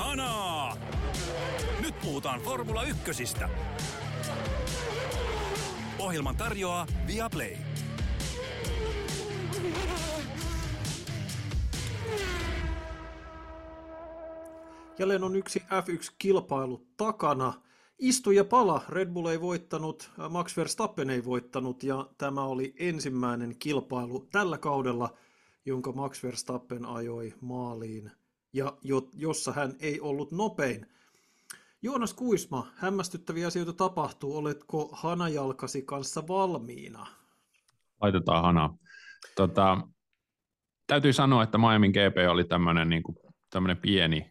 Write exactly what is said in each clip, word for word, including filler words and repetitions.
Kanaa! Nyt puhutaan Formula Ykkösistä. Ohjelman tarjoaa Viaplay. Jälleen on yksi F yksi -kilpailu takana. Istu ja pala. Red Bull ei voittanut, Max Verstappen ei voittanut ja tämä oli ensimmäinen kilpailu tällä kaudella, jonka Max Verstappen ajoi maaliin ja jo, jossa hän ei ollut nopein. Joonas Kuisma, hämmästyttäviä asioita tapahtuu. Oletko hanajalkasi kanssa valmiina? Laitetaan hana. Tota, täytyy sanoa, että Miamin G P oli tämmöinen niin kuin, tämmöinen pieni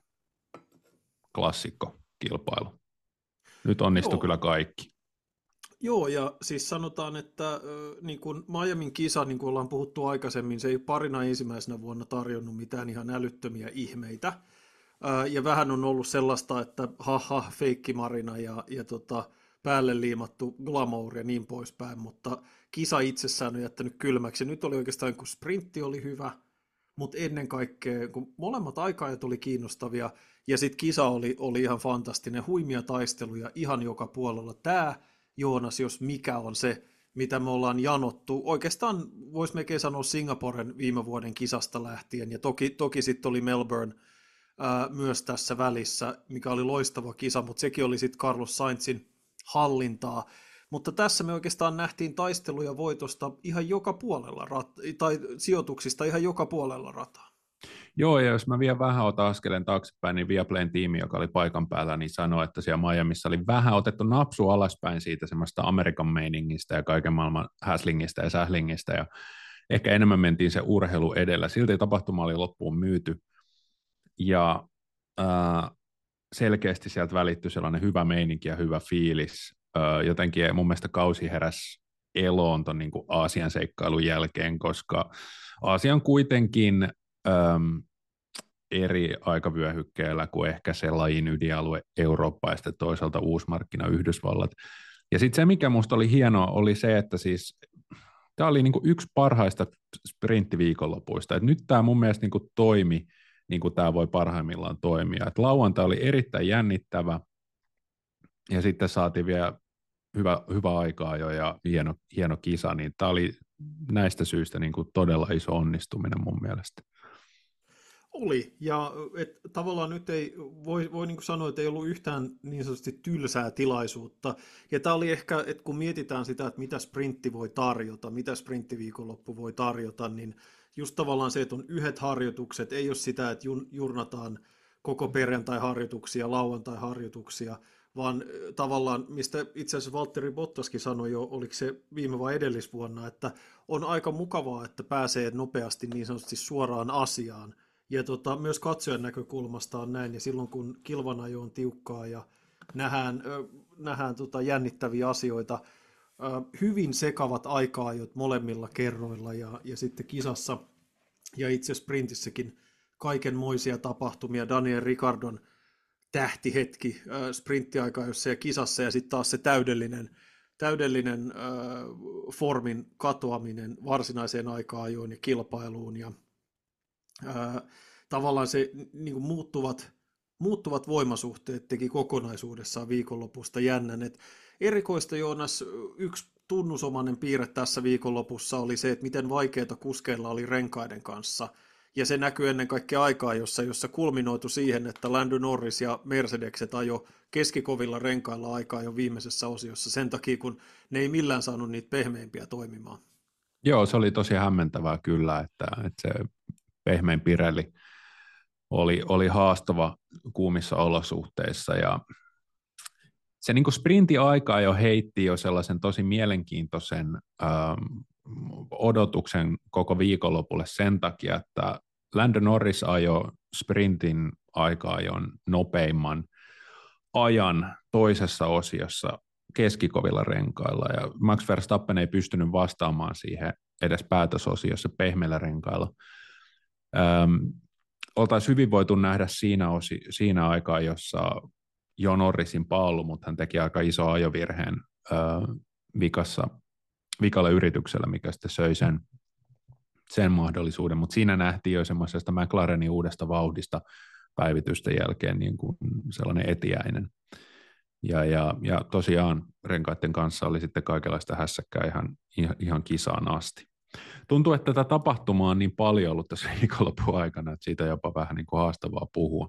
klassikkokilpailu. Nyt onnistui Joo. kyllä kaikki. Joo, ja siis sanotaan, että äh, niin kuin Miamin kisa, niin kuin ollaan puhuttu aikaisemmin, se ei parina ensimmäisenä vuonna tarjonnut mitään ihan älyttömiä ihmeitä. Äh, ja vähän on ollut sellaista, että haha, feikkimarina ja, ja tota, päälle liimattu glamour ja niin poispäin, mutta kisa itsessään on jättänyt kylmäksi. Nyt oli oikeastaan, kun sprintti oli hyvä, mutta ennen kaikkea, kun molemmat aikaajat oli kiinnostavia, ja sitten kisa oli, oli ihan fantastinen, huimia taisteluja ihan joka puolella. Tämä, Joonas, jos mikä on se, mitä me ollaan janottu, oikeastaan voisi melkein sanoa Singaporen viime vuoden kisasta lähtien, ja toki, toki sitten oli Melbourne ää, myös tässä välissä, mikä oli loistava kisa, mutta sekin oli sitten Carlos Sainzin hallintaa. Mutta tässä me oikeastaan nähtiin taisteluja voitosta ihan joka puolella, rat- tai sijoituksista ihan joka puolella rataa. Joo, ja jos mä vielä vähän otan askeleen taaksepäin, niin Viaplayn tiimi, joka oli paikan päällä, niin sanoi, että siellä Miamiissa oli vähän otettu napsu alaspäin siitä semmoista Amerikan meiningistä ja kaiken maailman häslingistä ja sählingistä, ja ehkä enemmän mentiin se urheilu edellä. Silti tapahtuma oli loppuun myyty, ja äh, selkeästi sieltä välittyi sellainen hyvä meininki ja hyvä fiilis. Äh, jotenkin mun mielestä kausi heräsi eloon ton niin kuin Aasian seikkailun jälkeen, koska Aasia on kuitenkin Öm, eri aikavyöhykkeellä kuin ehkä se lajin ydinalue Eurooppa ja sitten toisaalta uusmarkkina Yhdysvallat. Ja sitten se, mikä musta oli hienoa, oli se, että siis tämä oli niinku yksi parhaista sprinttiviikonlopuista. Et nyt tämä mun mielestä niinku toimi, niin kuin tämä voi parhaimmillaan toimia. Et lauantai oli erittäin jännittävä ja sitten saatiin vielä hyvä, hyvä aikaa jo ja hieno, hieno kisa, niin tämä oli näistä syistä niinku todella iso onnistuminen mun mielestä. Oli, ja et, tavallaan nyt ei voi, voi niin kuin sanoa, että ei ollut yhtään niin sanotusti tylsää tilaisuutta. Ja tämä oli ehkä, että kun mietitään sitä, että mitä sprintti voi tarjota, mitä sprinttiviikonloppu voi tarjota, niin just tavallaan se, että on yhdet harjoitukset, ei ole sitä, että jun, jurnataan koko perjantai-harjoituksia, lauantai-harjoituksia, vaan tavallaan, mistä itse asiassa Valtteri Bottaskin sanoi jo, oliko se viime vai edellisvuonna, että on aika mukavaa, että pääsee nopeasti niin sanotusti suoraan asiaan. Ja tota, myös katsojan näkökulmasta on näin, ja silloin kun kilvanajo on tiukkaa ja nähdään, äh, nähdään tota jännittäviä asioita, äh, hyvin sekavat aika-ajot molemmilla kerroilla, ja, ja sitten kisassa ja itse sprintissäkin kaikenmoisia tapahtumia. Daniel Ricciardon tähtihetki äh, sprinttiaika-ajossa ja kisassa, ja sitten taas se täydellinen, täydellinen äh, formin katoaminen varsinaiseen aika-ajoon ja kilpailuun, ja Ää, tavallaan se niin kuin muuttuvat, muuttuvat voimasuhteet teki kokonaisuudessaan viikonlopusta jännän. Et erikoista, Joonas, yksi tunnusomainen piirre tässä viikonlopussa oli se, että miten vaikeaa kuskeilla oli renkaiden kanssa. Ja se näkyy ennen kaikkea aikaa, jossa, jossa kulminoitu siihen, että Lando Norris ja Mercedekset ajo keskikovilla renkailla aikaa jo viimeisessä osiossa sen takia, kun ne ei millään saanut niitä pehmeimpiä toimimaan. Joo, se oli tosi hämmentävää kyllä, että, että se pehmein Pirelli oli, oli haastava kuumissa olosuhteissa, ja se niin kuin sprintti-aika jo heitti jo sellaisen tosi mielenkiintoisen ähm, odotuksen koko viikonlopulle sen takia, että Lando Norris ajoi sprintin aika-ajon nopeimman ajan toisessa osiossa keskikovilla renkailla, ja Max Verstappen ei pystynyt vastaamaan siihen edes päätösosiossa pehmeillä renkailla. Ähm, oltaisiin hyvin voitu nähdä siinä, osi, siinä aikaa, jossa Jo Norrisin paallu, mutta hän teki aika iso ajovirheen äh, vikassa, vikalla yrityksellä, mikä sitten söi sen, sen mahdollisuuden, mutta siinä nähtiin jo semmoisesta McLarenin uudesta vauhdista päivitysten jälkeen niin kuin sellainen etiäinen. Ja, ja, ja tosiaan renkaiden kanssa oli sitten kaikenlaista hässäkkää ihan, ihan, ihan kisaan asti. Tuntuu, että tätä tapahtumaa on niin paljon ollut tässä viikonlopun aikana, että siitä on jopa vähän niin kuin haastavaa puhua.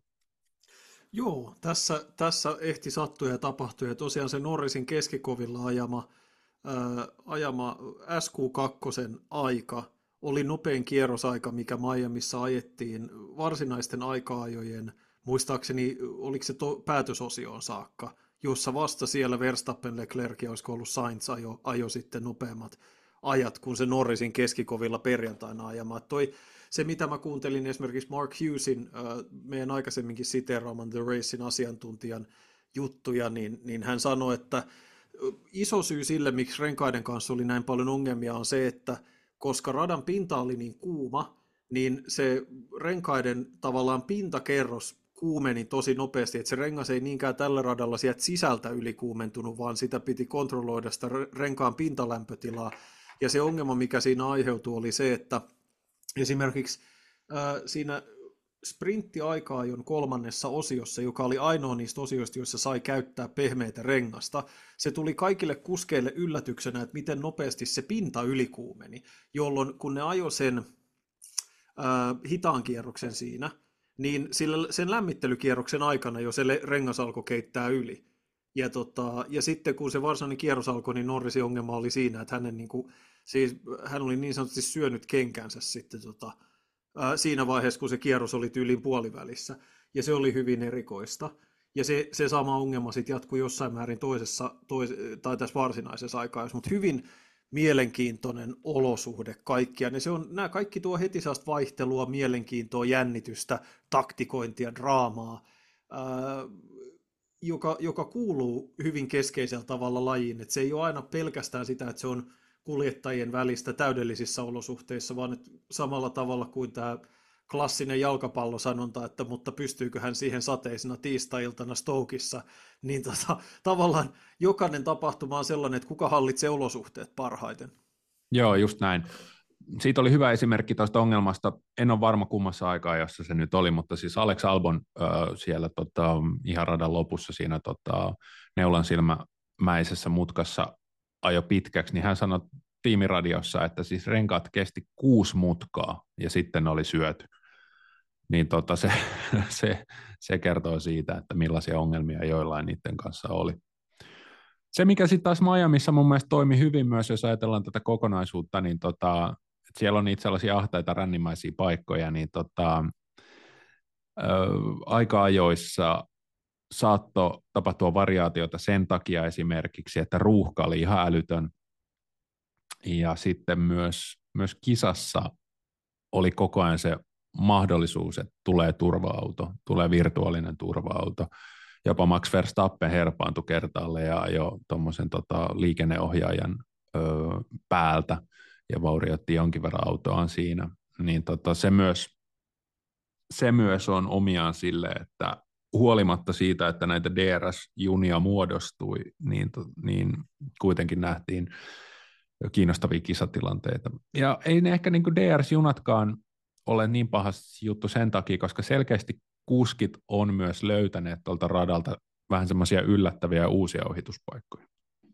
Joo, tässä, tässä ehti sattua ja tapahtui, ja tosiaan se Norrisin keskikovilla ajama, ää, ajama S Q kaksi aika oli nopein kierrosaika, mikä Miamissa ajettiin varsinaisten aika-ajojen, muistaakseni oliko se to, päätösosioon saakka, jossa vasta siellä Verstappen, Leclerc ja olisiko ollut Sainz ajo, ajo sitten nopeammat ajat, kun se Norrisin keskikovilla perjantaina ajamaan. Toi, se, mitä mä kuuntelin esimerkiksi Mark Hughesin, meidän aikaisemminkin siteeraaman The Racein asiantuntijan juttuja, niin, niin hän sanoi, että iso syy sille, miksi renkaiden kanssa oli näin paljon ongelmia, on se, että koska radan pinta oli niin kuuma, niin se renkaiden tavallaan pintakerros kuumeni tosi nopeasti, että se rengas ei niinkään tällä radalla sieltä sisältä ylikuumentunut, vaan sitä piti kontrolloida sitä renkaan pintalämpötilaa. Ja se ongelma, mikä siinä aiheutui, oli se, että esimerkiksi äh, siinä sprinttiaika-ajon kolmannessa osiossa, joka oli ainoa niistä osioista, joissa sai käyttää pehmeitä rengasta, se tuli kaikille kuskeille yllätyksenä, että miten nopeasti se pinta ylikuumeni, jolloin kun ne ajoi sen äh, hitaan kierroksen siinä, niin sillä, sen lämmittelykierroksen aikana jo se rengas alkoi keittää yli. Ja, tota, ja sitten kun se varsinainen kierros alkoi, niin Norrisin ongelma oli siinä, että hänen, niin kuin, siis, hän oli niin sanotusti syönyt kenkänsä sitten, tota, ää, siinä vaiheessa, kun se kierros oli tyylin puolivälissä. Ja se oli hyvin erikoista. Ja se, se sama ongelma sitten jatkui jossain määrin toisessa, tois, tai tässä varsinaisessa aikaa, mutta hyvin mielenkiintoinen olosuhde kaikkia. Ne se on, nämä kaikki tuo heti sellaista vaihtelua, mielenkiintoa, jännitystä, taktikointia, draamaa, ää, Joka, joka kuuluu hyvin keskeisellä tavalla lajiin, että se ei ole aina pelkästään sitä, että se on kuljettajien välistä täydellisissä olosuhteissa, vaan että samalla tavalla kuin tämä klassinen jalkapallosanonta, että mutta pystyykö hän siihen sateisena tiistai-iltana Stokeissa, niin tota, tavallaan jokainen tapahtuma on sellainen, että kuka hallitsee olosuhteet parhaiten. Joo, just näin. Siitä oli hyvä esimerkki tuosta ongelmasta, en ole varma kummassa aikaa, jossa se nyt oli, mutta siis Alex Albon äh, siellä tota, ihan radan lopussa siinä tota, neulansilmämäisessä mutkassa ajo pitkäksi, niin hän sanoi tiimiradiossa, että siis renkaat kesti kuusi mutkaa ja sitten oli syöty. Niin tota, se, se, se kertoo siitä, että millaisia ongelmia joillain niiden kanssa oli. Se, mikä sitten taas Miamiissa mun mielestä toimi hyvin myös, jos ajatellaan tätä kokonaisuutta, niin tota, että siellä on niitä sellaisia ahtaita rännimäisiä paikkoja, niin tota, ö, aika-ajoissa saattoi tapahtua variaatiota sen takia esimerkiksi, että ruuhka oli ihan älytön, ja sitten myös, myös kisassa oli koko ajan se mahdollisuus, että tulee turva-auto, tulee virtuaalinen turva-auto. Jopa Max Verstappen herpaantui kertaalle ja jo tuommoisen tota, liikenneohjaajan ö, päältä ja vaurioitti jonkin verran autoaan siinä. Niin tota, se, myös, se myös on omiaan sille, että huolimatta siitä, että näitä D R S-junia muodostui, niin, niin kuitenkin nähtiin kiinnostavia kisatilanteita. Ja ei ne ehkä niin kuin D R S-junatkaan ole niin paha juttu sen takia, koska selkeästi kuskit on myös löytäneet tuolta radalta vähän semmoisia yllättäviä uusia ohituspaikkoja.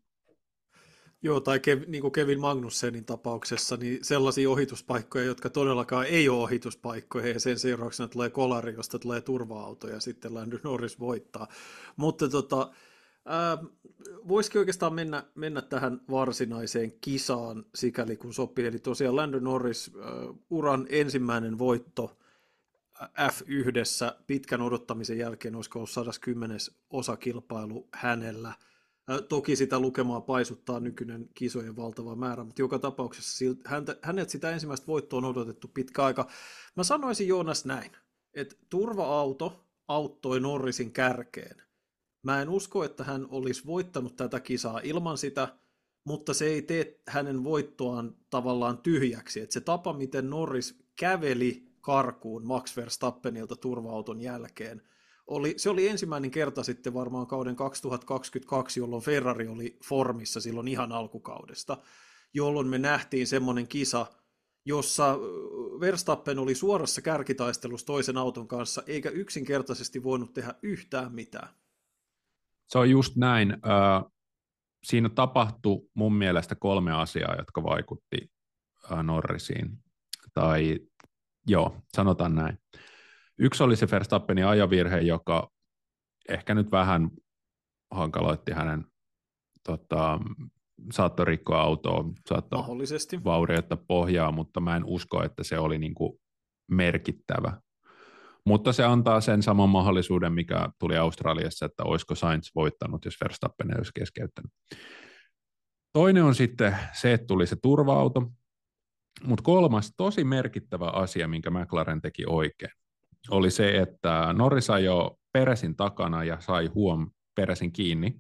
Joo, tai Kev, niin kuin Kevin Magnussenin tapauksessa, niin sellaisia ohituspaikkoja, jotka todellakaan ei ole ohituspaikkoja, ja sen seurauksena tulee kolari, josta tulee turva-auto, ja sitten Lando Norris voittaa. Mutta tota, ää, voisikin oikeastaan mennä, mennä tähän varsinaiseen kisaan, sikäli kun sopii. Eli tosiaan Lando Norris, ää, uran ensimmäinen voitto F yksi pitkän odottamisen jälkeen, olisiko ollut sata kymmenen osakilpailu hänellä. Toki sitä lukemaa paisuttaa nykyinen kisojen valtava määrä, mutta joka tapauksessa häntä, hänet sitä ensimmäistä voittoa on odotettu pitkä aika. Mä sanoisin Joonas näin, että turva-auto auttoi Norrisin kärkeen. Mä en usko, että hän olisi voittanut tätä kisaa ilman sitä, mutta se ei tee hänen voittoaan tavallaan tyhjäksi. Että se tapa, miten Norris käveli karkuun Max Verstappenilta turva-auton jälkeen, Oli, se oli ensimmäinen kerta sitten varmaan kauden kaksituhattakaksikymmentäkaksi, jolloin Ferrari oli formissa silloin ihan alkukaudesta, jolloin me nähtiin semmoinen kisa, jossa Verstappen oli suorassa kärkitaistelussa toisen auton kanssa, eikä yksinkertaisesti voinut tehdä yhtään mitään. Se on just näin. Siinä tapahtui mun mielestä kolme asiaa, jotka vaikutti Norrisiin. Tai joo, sanotaan näin. Yksi oli se Verstappenin ajovirhe, joka ehkä nyt vähän hankaloitti hänen, tota, saattoi rikkoa autoa, saattoi vaurioittaa pohjaa, mutta mä en usko, että se oli niin kuin merkittävä. Mutta se antaa sen saman mahdollisuuden, mikä tuli Australiassa, että olisiko Sainz voittanut, jos Verstappen ei olisi keskeyttänyt. Toinen on sitten se, että tuli se turva-auto, mutta kolmas tosi merkittävä asia, minkä McLaren teki oikein, oli se, että Norris ajoi Peresin takana ja sai huom Peresin kiinni.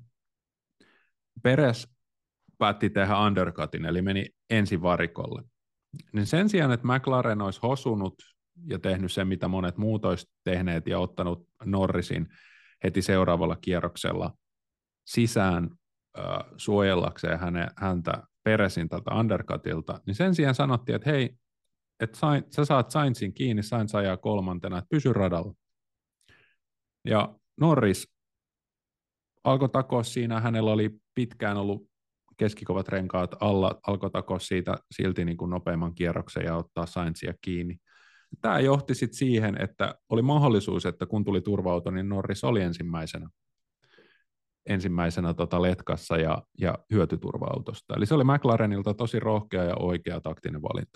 Peres päätti tehdä undercutin, eli meni ensin varikolle. Niin sen sijaan, että McLaren olisi hosunut ja tehnyt sen, mitä monet muut olisi tehneet, ja ottanut Norrisin heti seuraavalla kierroksella sisään äh, suojellakseen häne, häntä Peresin tältä undercutilta, niin sen sijaan sanottiin, että hei, että Sain, sä saat Sainzin kiinni, Sainz ajaa kolmantena, että pysy radalla. Ja Norris alkoi takoa siinä, hänellä oli pitkään ollut keskikovat renkaat alla, alkoi takoa siitä silti niin kuin nopeamman kierroksen ja ottaa Sainzia kiinni. Tämä johti sitten siihen, että oli mahdollisuus, että kun tuli turva-auto, niin Norris oli ensimmäisenä, ensimmäisenä tota letkassa ja, ja hyötyturva-autosta. Eli se oli McLarenilta tosi rohkea ja oikea taktinen valinta.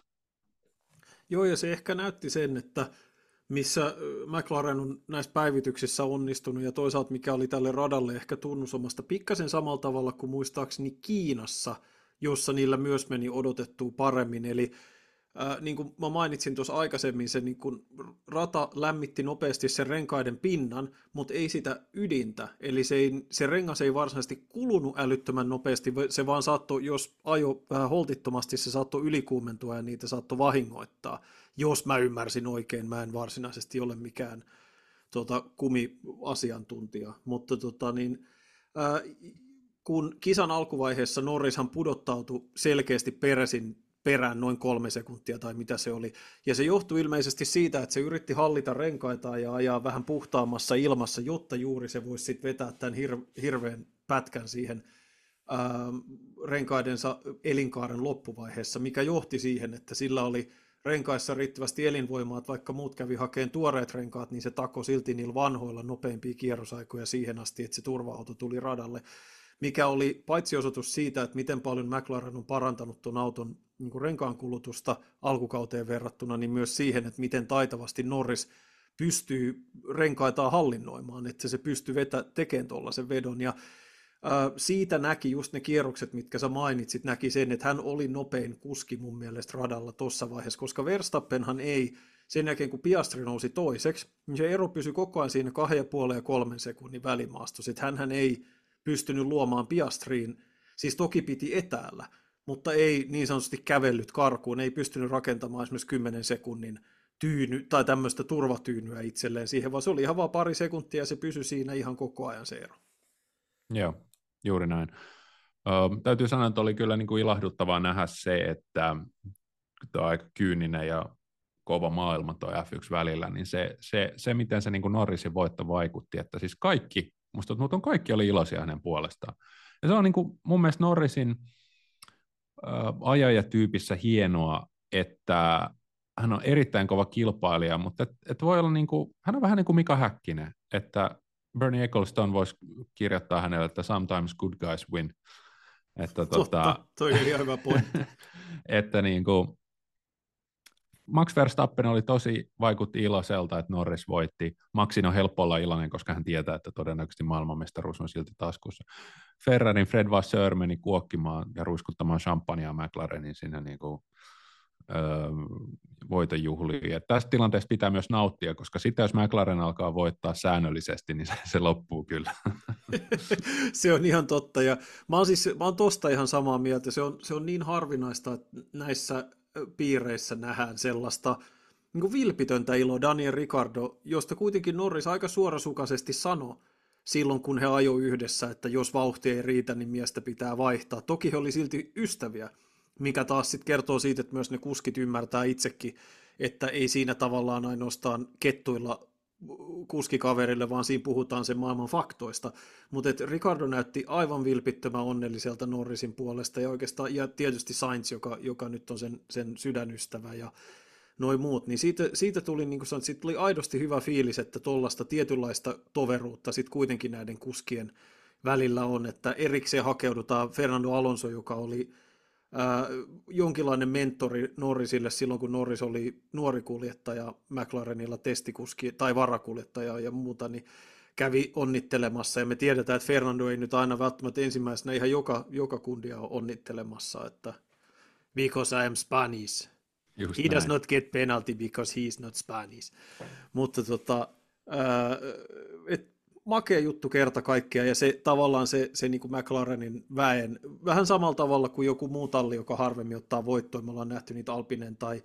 Joo, ja se ehkä näytti sen, että missä McLaren on näissä päivityksissä onnistunut, ja toisaalta mikä oli tälle radalle ehkä tunnusomasta pikkasen samalla tavalla kuin muistaakseni Kiinassa, jossa niillä myös meni odotettua paremmin. Eli äh, niin kuin mä mainitsin tuossa aikaisemmin, se niin kuin rata lämmitti nopeasti sen renkaiden pinnan, mutta ei sitä ydintä. Eli se, ei, se rengas ei varsinaisesti kulunut älyttömän nopeasti, se vaan saattoi, jos ajo vähän holtittomasti, se saattoi ylikuumentua ja niitä saattoi vahingoittaa. Jos mä ymmärsin oikein, mä en varsinaisesti ole mikään tota, kumiasiantuntija, mutta tota, niin, ää, kun kisan alkuvaiheessa Norrishan pudottautui selkeästi Peresin perään noin kolme sekuntia tai mitä se oli, ja se johtui ilmeisesti siitä, että se yritti hallita renkaita ja ajaa vähän puhtaammassa ilmassa, jotta juuri se voisi sitten vetää tämän hir- hirveän pätkän siihen ää, renkaidensa elinkaaren loppuvaiheessa, mikä johti siihen, että sillä oli renkaissa riittävästi elinvoimaa, että vaikka muut kävi hakemaan tuoreet renkaat, niin se tako silti niillä vanhoilla nopeimpia kierrosaikoja siihen asti, että se turva-auto tuli radalle, mikä oli paitsi osoitus siitä, että miten paljon McLaren on parantanut tuon auton niin kuin renkaan kulutusta alkukauteen verrattuna, niin myös siihen, että miten taitavasti Norris pystyy renkaitaan hallinnoimaan, että se pystyy vetä, tekemään tuollaisen vedon, ja siitä näki just ne kierrokset, mitkä sä mainitsit, näki sen, että hän oli nopein kuski mun mielestä radalla tuossa vaiheessa, koska Verstappenhan ei, sen jälkeen kun Piastri nousi toiseksi, niin se ero pysyi koko ajan siinä kahden ja puolen ja kolmen sekunnin välimaastossa, että hänhän ei pystynyt luomaan Piastriin, siis toki piti etäällä, mutta ei niin sanotusti kävellyt karkuun, ei pystynyt rakentamaan esimerkiksi kymmenen sekunnin tyyny, tai tämmöistä turvatyynyä itselleen siihen, vaan se oli ihan vaan pari sekuntia ja se pysyi siinä ihan koko ajan se ero. Joo, juuri näin. Ö, täytyy sanoa, että oli kyllä niin kuin ilahduttavaa nähdä se, että tuo aika kyyninen ja kova maailma tuo F yksi välillä, niin se, se, se miten se niin kuin Norrisin voitto vaikutti, että siis kaikki, musta tuntuu, kaikki oli iloisia hänen puolestaan. Ja se on niin kuin mun mielestä Norrisin ö, ajajatyypissä hienoa, että hän on erittäin kova kilpailija, mutta et, et voi olla niin kuin, hän on vähän niin kuin Mika Häkkinen, että Bernie Ecclestone voisi kirjoittaa hänelle, että sometimes good guys win. Että, Totta, tota, toi oli ihan hyvä pointti. että niin kuin, Max Verstappen oli tosi, vaikutti iloiselta, että Norris voitti. Maxin on helppo olla iloinen, koska hän tietää, että todennäköisesti maailmanmestaruus on silti taskussa. Ferrarin Fred Vasseur meni kuokkimaan ja ruiskuttamaan champagnea McLarenin sinne niin kuin, öö, voitonjuhliin. Ja tästä tilanteesta pitää myös nauttia, koska sitten jos McLaren alkaa voittaa säännöllisesti, niin se, se loppuu kyllä. Se on ihan totta. Ja mä oon, siis, mä oon tosta ihan samaa mieltä. Se on, se on niin harvinaista, että näissä piireissä nähdään sellaista niin kuin vilpitöntä iloa. Daniel Ricciardo, josta kuitenkin Norris aika suorasukaisesti sanoi silloin, kun he ajoi yhdessä, että jos vauhti ei riitä, niin miestä pitää vaihtaa. Toki he oli silti ystäviä, mikä taas sitten kertoo siitä, että myös ne kuskit ymmärtää itsekin, että ei siinä tavallaan ainoastaan kettuilla kuskikaverille, vaan siinä puhutaan sen maailman faktoista. Mutta Ricardo näytti aivan vilpittömän onnelliselta Norrisin puolesta, ja oikeastaan, ja tietysti Sainz, joka, joka nyt on sen, sen sydänystävä, ja noin muut, niin siitä, siitä tuli, niin kuin sanoit, siitä tuli aidosti hyvä fiilis, että tuollaista tietynlaista toveruutta sitten kuitenkin näiden kuskien välillä on, että erikseen hakeudutaan Fernando Alonso, joka oli ää, jonkinlainen mentori Norrisille silloin, kun Norris oli nuori kuljettaja McLarenilla testikuski tai varakuljettaja ja muuta, niin kävi onnittelemassa, ja me tiedetään, että Fernando ei nyt aina välttämättä ensimmäisenä ihan joka, joka kundia ole onnittelemassa, että because I am Spanish. Just He näin. does not get penalty because he is not Spanish. Mutta tota, ää, et, makea juttu kerta kaikkiaan, ja se tavallaan se, se niin kuin McLarenin väen, vähän samalla tavalla kuin joku muu talli, joka harvemmin ottaa voittoa, me ollaan nähty niitä Alpinen tai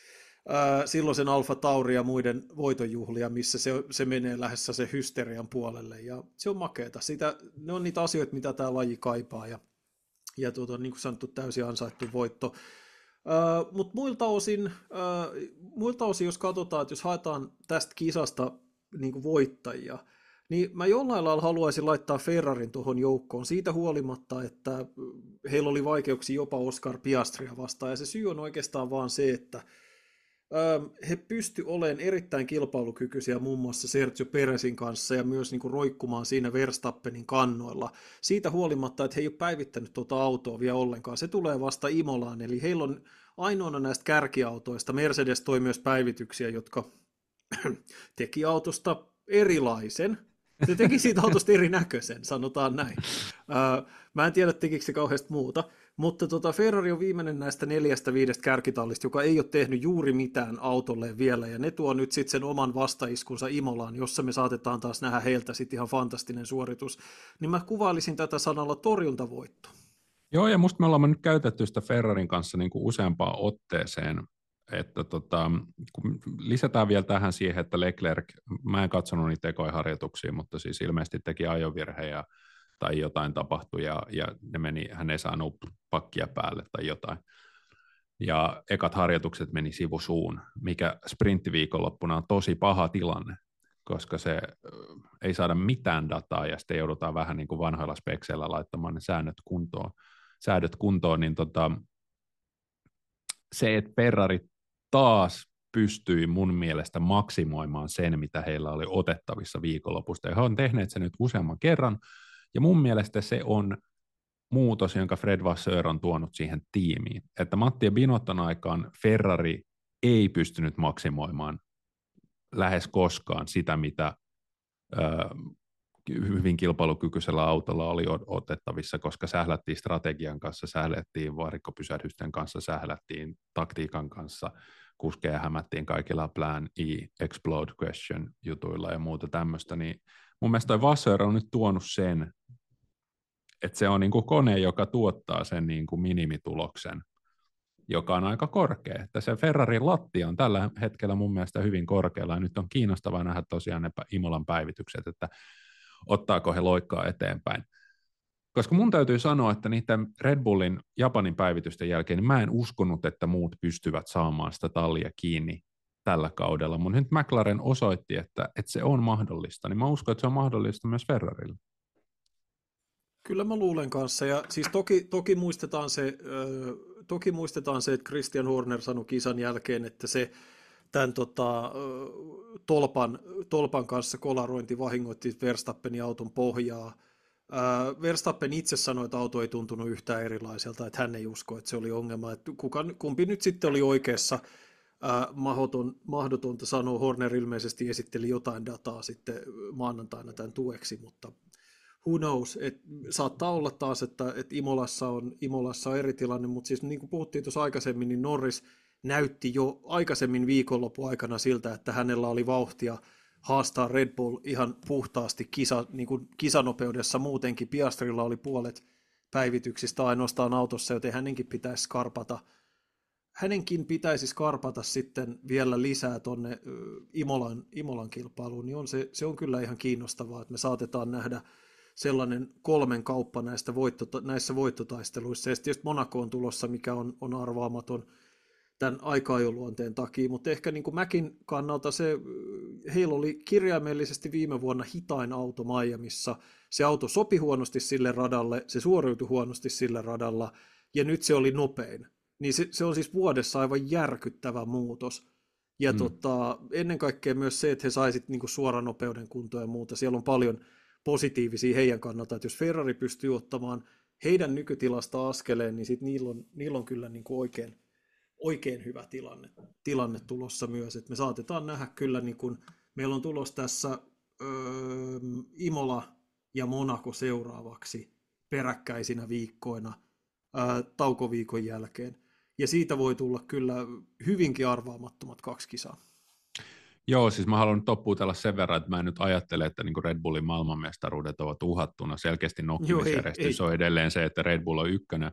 ää, silloisen Alfa Tauri ja muiden voitonjuhlia, missä se, se menee lähes se hysterian puolelle, ja se on makeeta. Sitä, ne on niitä asioita, mitä tämä laji kaipaa, ja, ja tuota, niin kuin sanottu, täysin ansaittu voitto. Uh, mutta muilta osin, uh, muilta osin, jos katsotaan, että jos haetaan tästä kisasta niin kuin voittajia, niin mä jollain lailla haluaisin laittaa Ferrarin tuohon joukkoon siitä huolimatta, että heillä oli vaikeuksia jopa Oscar Piastria vastaan, ja se syy on oikeastaan vaan se, että uh, he pysty olemaan erittäin kilpailukykyisiä muun muassa Sergio Perezin kanssa ja myös niin kuin roikkumaan siinä Verstappenin kannoilla. Siitä huolimatta, että he ei ole päivittänyt tuota autoa vielä ollenkaan. Se tulee vasta Imolaan, eli heillä on ainoana näistä kärkiautoista. Mercedes toi myös päivityksiä, jotka teki autosta erilaisen. Se teki siitä autosta erinäköisen, sanotaan näin. Uh, mä en tiedä, tekikö se kauheasti muuta. Mutta tota, Ferrari on viimeinen näistä neljästä viidestä kärkitallista, joka ei ole tehnyt juuri mitään autolle vielä, ja ne tuo nyt sitten sen oman vastaiskunsa Imolaan, jossa me saatetaan taas nähdä heiltä sitten ihan fantastinen suoritus. Niin mä kuvailisin tätä sanalla torjuntavoitto. Joo, ja musta me ollaan nyt käytetty sitä Ferrarin kanssa niin kuin useampaan otteeseen, että tota, kun lisätään vielä tähän siihen, että Leclerc, mä en katsonut niitä tekoiharjoituksia, mutta siis ilmeisesti teki ajovirhejä tai jotain tapahtui, ja, ja ne meni, hän ei saanut pakkia päälle tai jotain. Ja ekat harjoitukset meni sivusuun, mikä sprinttiviikonloppuna on tosi paha tilanne, koska se ei saada mitään dataa, ja sitten joudutaan vähän niin kuin vanhoilla spekseillä laittamaan ne säännöt kuntoon, säädöt kuntoon, niin tota, se, että Ferrari taas pystyi mun mielestä maksimoimaan sen, mitä heillä oli otettavissa viikonlopusta, ja he on tehneet sen nyt useamman kerran, ja mun mielestä se on muutos, jonka Fred Vasseur on tuonut siihen tiimiin, että Matti ja Binotton aikaan Ferrari ei pystynyt maksimoimaan lähes koskaan sitä, mitä ö, hyvin kilpailukykyisellä autolla oli otettavissa, koska sählättiin strategian kanssa, sählättiin varikkopysähdysten kanssa, sählättiin taktiikan kanssa, kuskeja hämättiin kaikilla plan E, explode question jutuilla ja muuta tämmöistä, niin mun mielestä toi Vasseur on nyt tuonut sen, että se on niin kuin kone, joka tuottaa sen niin kuin minimituloksen, joka on aika korkea. Että se Ferrarin lattia on tällä hetkellä mun mielestä hyvin korkealla, ja nyt on kiinnostavaa nähdä tosiaan ne Imolan päivitykset, että ottaako he loikkaa eteenpäin. Koska mun täytyy sanoa, että niiden Red Bullin Japanin päivitysten jälkeen niin mä en uskonut, että muut pystyvät saamaan sitä tallia kiinni tällä kaudella, mutta nyt McLaren osoitti, että, että se on mahdollista, niin mä uskon, että se on mahdollista myös Ferrarille. Kyllä mä luulen kanssa, ja siis toki, toki, muistetaan se, äh, toki muistetaan se, että Christian Horner sanoi kisan jälkeen, että se tämän tota, äh, tolpan, tolpan kanssa kolarointi vahingoitti Verstappenin auton pohjaa. Äh, Verstappen itse sanoi, että auto ei tuntunut yhtään erilaiselta, että hän ei usko, että se oli ongelma. Että kuka, kumpi nyt sitten oli oikeassa, äh, mahdoton, mahdotonta sanoa. Horner ilmeisesti esitteli jotain dataa sitten maanantaina tämän tueksi, mutta who knows, että saattaa olla taas, että, että Imolassa, on, Imolassa on eri tilanne, mutta siis niin kuin puhuttiin tuossa aikaisemmin, niin Norris näytti jo aikaisemmin viikonlopun aikana siltä, että hänellä oli vauhtia haastaa Red Bull ihan puhtaasti kisa, niin kuin kisanopeudessa muutenkin. Piastrilla oli puolet päivityksistä ainoastaan autossa, joten hänenkin pitäisi skarpata. Hänenkin pitäisi skarpata sitten vielä lisää tuonne Imolan, Imolan kilpailuun, niin on se, se on kyllä ihan kiinnostavaa, että me saatetaan nähdä sellainen kolmen kauppa näistä voitto, näissä voittotaisteluissa. Ja sitten tietysti Monaco on tulossa, mikä on, on arvaamaton tämän aika-ajoluonteen takia, mutta ehkä niin kuin Mäkin kannalta se, heillä oli kirjaimellisesti viime vuonna hitain auto Miamissa. Se auto sopi huonosti sille radalle, se suoriutui huonosti sille radalla, ja nyt se oli nopein. Niin se, se on siis vuodessa aivan järkyttävä muutos. Ja mm. tota, ennen kaikkea myös se, että he saisit niin kuin suoranopeuden kuntoon ja muuta. Siellä on paljon positiivisia heidän kannalta, että jos Ferrari pystyy ottamaan heidän nykytilasta askeleen, niin sit niillä, on, niillä on kyllä niin kuin oikein, oikein hyvä tilanne, tilanne tulossa myös. Et me saatetaan nähdä kyllä, niin kuin, meillä on tulossa tässä öö, Imola ja Monaco seuraavaksi peräkkäisinä viikkoina öö, taukoviikon jälkeen. Ja siitä voi tulla kyllä hyvinkin arvaamattomat kaksi kisaa. Joo, siis mä haluan nyt toppuutella sen verran, että mä en nyt ajattele, että niin Red Bullin maailmanmestaruudet ovat uhattuna. Selkeästi nokkimisjärjestys on edelleen se, että Red Bull on ykkönen.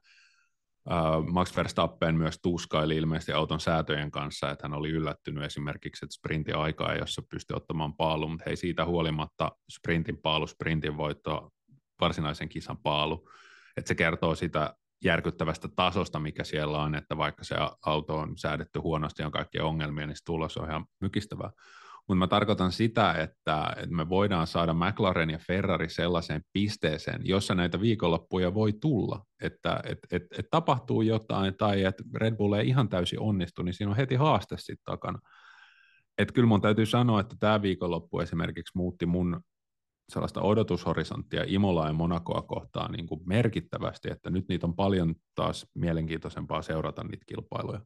Uh, Max Verstappen myös tuskaili ilmeisesti auton säätöjen kanssa, että hän oli yllättynyt esimerkiksi, että sprintin aikaa ei jossa pystyi ottamaan paalu, mutta hei siitä huolimatta sprintin paalu, sprintin voitto, varsinaisen kisan paalu, että se kertoo sitä järkyttävästä tasosta, mikä siellä on, että vaikka se auto on säädetty huonosti ja on kaikkia ongelmia, niin se tulos on ihan mykistävää. Mutta mä tarkoitan sitä, että, että me voidaan saada McLaren ja Ferrari sellaiseen pisteeseen, jossa näitä viikonloppuja voi tulla, että et, et, et tapahtuu jotain tai että Red Bull ei ihan täysin onnistu, niin siinä on heti haaste sitten takana. Että kyllä mun täytyy sanoa, että tämä viikonloppu esimerkiksi muutti mun sellaista odotushorisonttia Imolaa ja Monacoa kohtaan niin kuin merkittävästi, että nyt niitä on paljon taas mielenkiintoisempaa seurata niitä kilpailuja,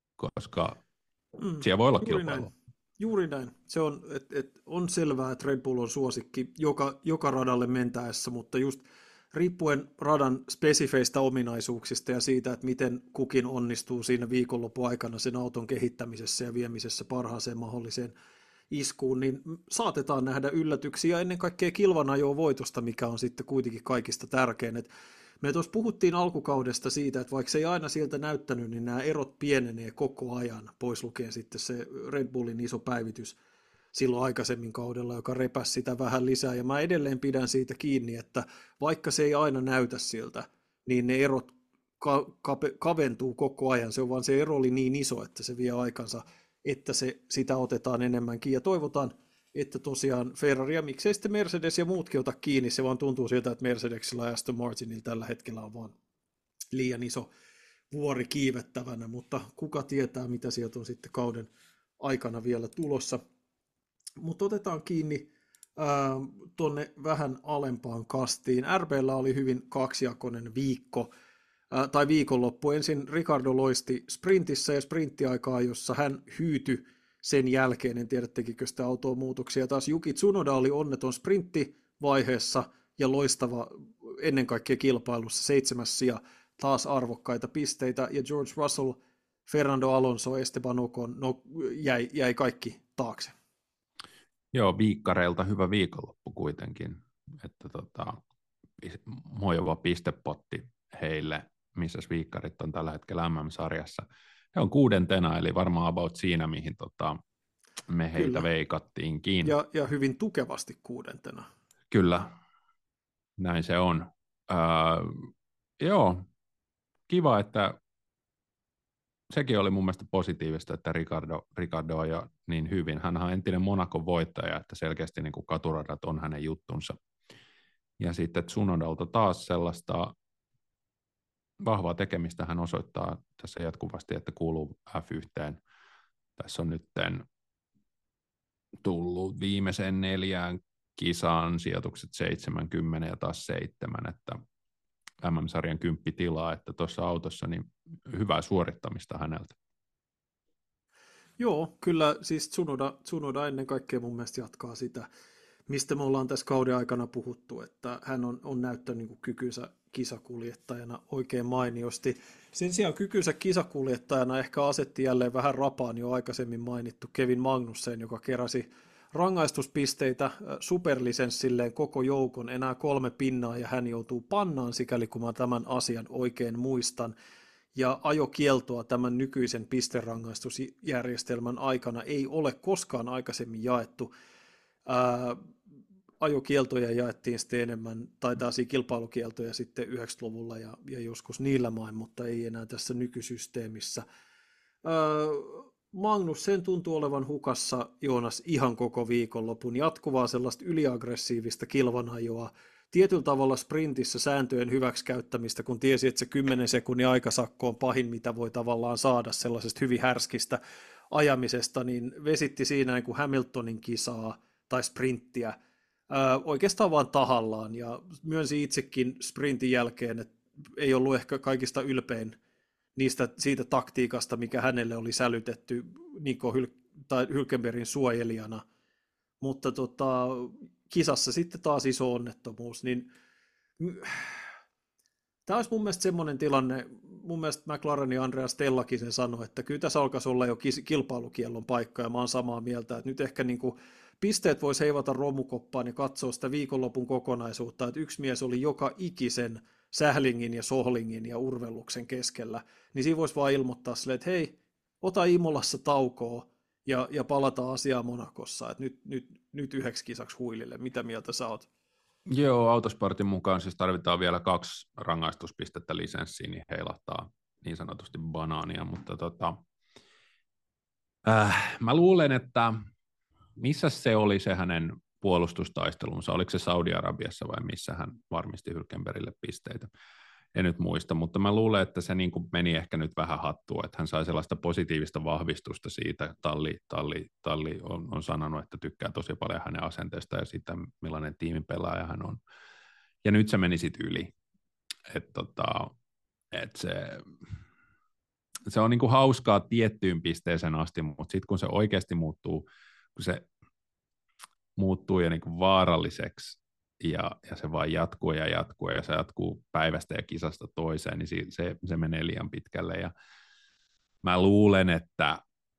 koska mm, siellä voi olla kilpailu. Näin. Juuri näin. Se on, et, et, on selvää, että Red Bull on suosikki joka, joka radalle mentäessä, mutta just riippuen radan spesifeistä ominaisuuksista ja siitä, että miten kukin onnistuu siinä viikonlopun aikana sen auton kehittämisessä ja viemisessä parhaaseen mahdolliseen iskuun, niin saatetaan nähdä yllätyksiä ja ennen kaikkea kilvanajoa voitosta, mikä on sitten kuitenkin kaikista tärkein. Et me tuossa puhuttiin alkukaudesta siitä, että vaikka se ei aina siltä näyttänyt, niin nämä erot pienenee koko ajan, pois lukien sitten se Red Bullin iso päivitys silloin aikaisemmin kaudella, joka repäsi sitä vähän lisää, ja mä edelleen pidän siitä kiinni, että vaikka se ei aina näytä siltä, niin ne erot ka- ka- kaventuu koko ajan, se on vaan se ero oli niin iso, että se vie aikansa, että se, sitä otetaan enemmänkin, ja toivotaan, että tosiaan Ferrari ja miksei sitten Mercedes ja muutkin ota kiinni, se vaan tuntuu siltä, että Mercedesillä ja Aston Martinilla tällä hetkellä on vaan liian iso vuori kiivettävänä, mutta kuka tietää, mitä sieltä on sitten kauden aikana vielä tulossa. Mutta otetaan kiinni ää, tuonne vähän alempaan kastiin. R B:llä oli hyvin kaksijakoinen viikko, ää, tai viikonloppu. Ensin Ricardo loisti sprintissä ja sprinttiaikaa, jossa hän hyytyi sen jälkeen, en tiedä tekikö sitä autoa muutoksia. Taas Yuki Tsunoda oli onneton sprinttivaiheessa ja loistava ennen kaikkea kilpailussa, seitsemäs sija, taas arvokkaita pisteitä, ja George Russell, Fernando Alonso, Esteban Ocon, no, jäi, jäi kaikki taakse. Joo, viikkareilta hyvä viikonloppu kuitenkin, että tota, mojova pistepotti heille, missä viikkarit on tällä hetkellä M M-sarjassa. He on kuudentena, eli varmaan about siinä, mihin tota, me heitä Kyllä. veikattiinkin. Ja, ja hyvin tukevasti kuudentena. Kyllä, näin se on. Öö, joo, kiva, että sekin oli mun mielestä positiivista, että Ricardo, Ricardo on jo niin hyvin. Hän on entinen Monacon voittaja, että selkeästi niin kuin katuradat on hänen juttunsa. Ja sitten Tsunodalta taas sellaista vahvaa tekemistä hän osoittaa tässä jatkuvasti, että kuuluu F yksi. Tässä on nyt tullut viimeiseen neljään kisaan sijoitukset seitsemänkymmentä ja taas seitsemän, että M M-sarjan kymppitilaa, että tuossa autossa niin hyvää suorittamista häneltä. Joo, kyllä siis Tsunoda, Tsunoda ennen kaikkea mun mielestä jatkaa sitä, mistä me ollaan tässä kauden aikana puhuttu, että hän on, on näyttänyt niin kuin kykynsä kisakuljettajana oikein mainiosti. Sen sijaan kykynsä kisakuljettajana ehkä asetti jälleen vähän rapaan jo aikaisemmin mainittu Kevin Magnussen, joka keräsi rangaistuspisteitä superlisenssilleen koko joukon, enää kolme pinnaa, ja hän joutuu pannaan, sikäli kun mä tämän asian oikein muistan. Ja ajokieltoa tämän nykyisen pisterangaistusjärjestelmän aikana ei ole koskaan aikaisemmin jaettu. Ää, ajokieltoja jaettiin sitten enemmän, tai taas kilpailukieltoja sitten yhdeksänkymmentäluvulla ja, ja joskus niillä main, mutta ei enää tässä nykysysteemissä. Öö, Magnus, sen tuntuu olevan hukassa, Joonas, ihan koko viikonlopun jatkuvaa sellaista yliaggressiivista kilvanajoa, tietyllä tavalla sprintissä sääntöjen hyväksikäyttämistä, kun tiesi, että se kymmenen sekunnin aikasakko on pahin, mitä voi tavallaan saada sellaisesta hyvin härskistä ajamisesta, niin vesitti siinä niin kuin Hamiltonin kisaa tai sprinttiä ää, oikeastaan vaan tahallaan, ja myönsi itsekin sprintin jälkeen, että ei ollut ehkä kaikista ylpein niistä, siitä taktiikasta, mikä hänelle oli sälytetty Nico Hyl- tai Hülkenbergin suojelijana, mutta tota, kisassa sitten taas iso onnettomuus, niin tämä olisi mun mielestä semmoinen tilanne, mun mielestä McLaren ja Andrea Stellakin sen sanoi, että kyllä tässä alkaisi olla jo kilpailukiellon paikka, ja mä oon samaa mieltä, että nyt ehkä niin kuin pisteet voisi heivata romukoppaan ja katsoa sitä viikonlopun kokonaisuutta, että yksi mies oli joka ikisen sählingin ja sohlingin ja urvelluksen keskellä, niin siinä voisi vaan ilmoittaa silleen, että hei, ota Imolassa taukoa ja, ja palata asiaan Monacossa, että nyt, nyt, nyt yhdeksi kisaksi huilille. Mitä mieltä sä oot? Joo, Autosportin mukaan siis tarvitaan vielä kaksi rangaistuspistettä lisenssiin, niin heilahtaa niin sanotusti banaania, mutta tota, äh, mä luulen, että missä se oli se hänen puolustustaistelunsa, oliko se Saudi-Arabiassa vai missä hän varmisti Hülkenbergille pisteitä, en nyt muista, mutta mä luulen, että se niin kuin meni ehkä nyt vähän hattua, että hän sai sellaista positiivista vahvistusta siitä, Talli, Talli, Talli on, on sanonut, että tykkää tosi paljon hänen asenteesta ja siitä, millainen tiimipelaaja hän on, ja nyt se meni sitten yli, että tota, et se, se on niin kuin hauskaa tiettyyn pisteeseen asti, mutta sitten kun se oikeasti muuttuu, kun se muuttuu ja niin kuin vaaralliseksi ja, ja se vaan jatkuu ja jatkuu ja se jatkuu päivästä ja kisasta toiseen, niin se, se, se menee liian pitkälle ja mä luulen, että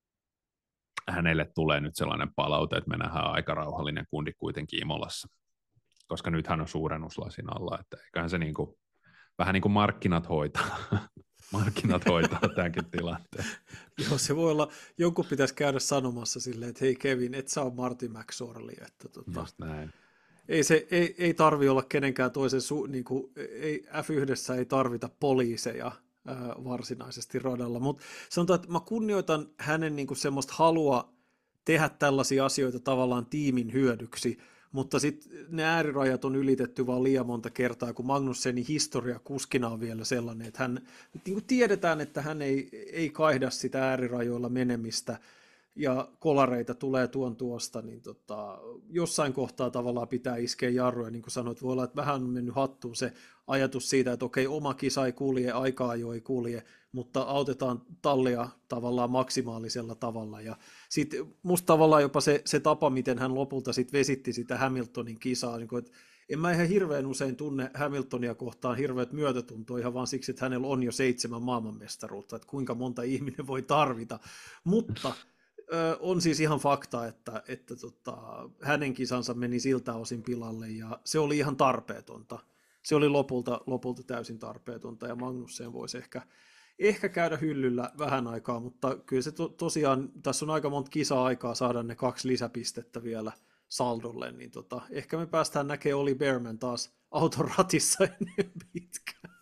hänelle tulee nyt sellainen palaute, että me nähdään aika rauhallinen kundi kuitenkin Imolassa, koska nyt hän on suurennuslasin alla, että eiköhän se niin kuin, vähän niin kuin markkinat hoitaa. Markkinat hoitaa tämänkin tilanteen. Joo, se voi olla, jonkun pitäisi käydä sanomassa silleen, että hei Kevin, et sä ole Martin McSorley. Että tota, just näin. Ei, se, ei, ei tarvi olla kenenkään toisen, su, niin kuin, ei, F yksi ei tarvita poliiseja ää, varsinaisesti radalla, mutta sanotaan, että mä kunnioitan hänen niin kuin semmoista halua tehdä tällaisia asioita tavallaan tiimin hyödyksi, mutta sitten ne äärirajat on ylitetty vaan liian monta kertaa, kun Magnussenin historia kuskina on vielä sellainen, että hän, niin kuin tiedetään, että hän ei, ei kaihda sitä äärirajoilla menemistä, ja kolareita tulee tuon tuosta, niin tota, jossain kohtaa tavallaan pitää iskeä jarruja, niin kuin sanoit, voi olla, että vähän on mennyt hattuun se ajatus siitä, että okei, oma kisa ei kulje, aikaa jo ei kulje, mutta autetaan tallia tavallaan maksimaalisella tavalla, ja sitten musta tavallaan jopa se, se tapa, miten hän lopulta sitten vesitti sitä Hamiltonin kisaa, niin kuin, että en mä ihan hirveän usein tunne Hamiltonia kohtaan hirveät myötätuntoa ihan vaan siksi, että hänellä on jo seitsemän maailmanmestaruutta, että kuinka monta ihminen voi tarvita, mutta on siis ihan fakta, että, että tota, hänen kisansa meni siltä osin pilalle ja se oli ihan tarpeetonta. Se oli lopulta, lopulta täysin tarpeetonta ja Magnussen voisi ehkä, ehkä käydä hyllyllä vähän aikaa, mutta kyllä se to, tosiaan, tässä on aika monta kisa-aikaa saada ne kaksi lisäpistettä vielä saldolle, niin tota, ehkä me päästään näkemään Oli Bearman taas auton ratissa ennen pitkään.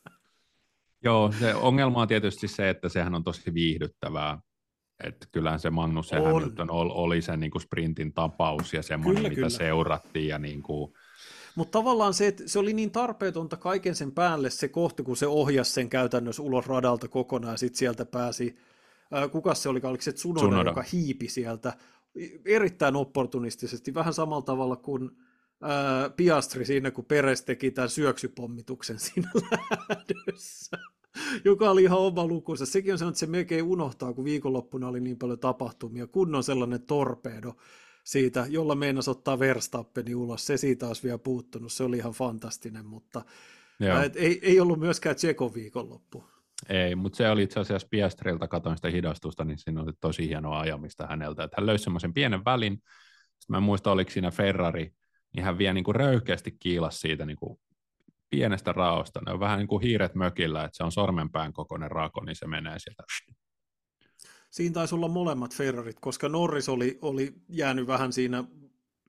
Joo, se ongelma on tietysti se, että sehän on tosi viihdyttävää. Että kyllähän se Magnus ja Hamilton oli se niin kuin sprintin tapaus ja semmoinen, kyllä, mitä kyllä seurattiin. Ja niin kuin mutta tavallaan se, että se oli niin tarpeetonta kaiken sen päälle se kohta, kun se ohjasi sen käytännössä ulos radalta kokonaan ja sitten sieltä pääsi, ää, kukas se oli, oliko se Tsunoda, Tsunoda, joka hiipi sieltä erittäin opportunistisesti, vähän samalla tavalla kuin ää, Piastri siinä, kun Perez teki tämän syöksypommituksen siinä lähdössä, joka oli ihan oma lukunsa. Sekin on sellainen, että se melkein unohtaa, kun viikonloppuna oli niin paljon tapahtumia, kun on sellainen torpedo siitä, jolla meinasi ottaa Verstappeni ulos. Se siitä olisi vielä puuttunut, se oli ihan fantastinen, mutta et, ei, ei ollut myöskään Tsekon viikonloppu. Ei, mutta se oli itse asiassa Piastrilta, katsoin sitä hidastusta, niin siinä oli tosi hienoa ajamista häneltä, että hän löysi semmoisen pienen välin, sitten mä en muista, oliko siinä Ferrari, niin hän vielä niin kuin röyhkeästi kiilasi siitä niin kuin pienestä raosta, ne on vähän niin kuin hiiret mökillä, että se on sormenpään kokoinen raako, niin se menee sieltä. Siinä taisi olla molemmat Ferrarit, koska Norris oli, oli jäänyt vähän siinä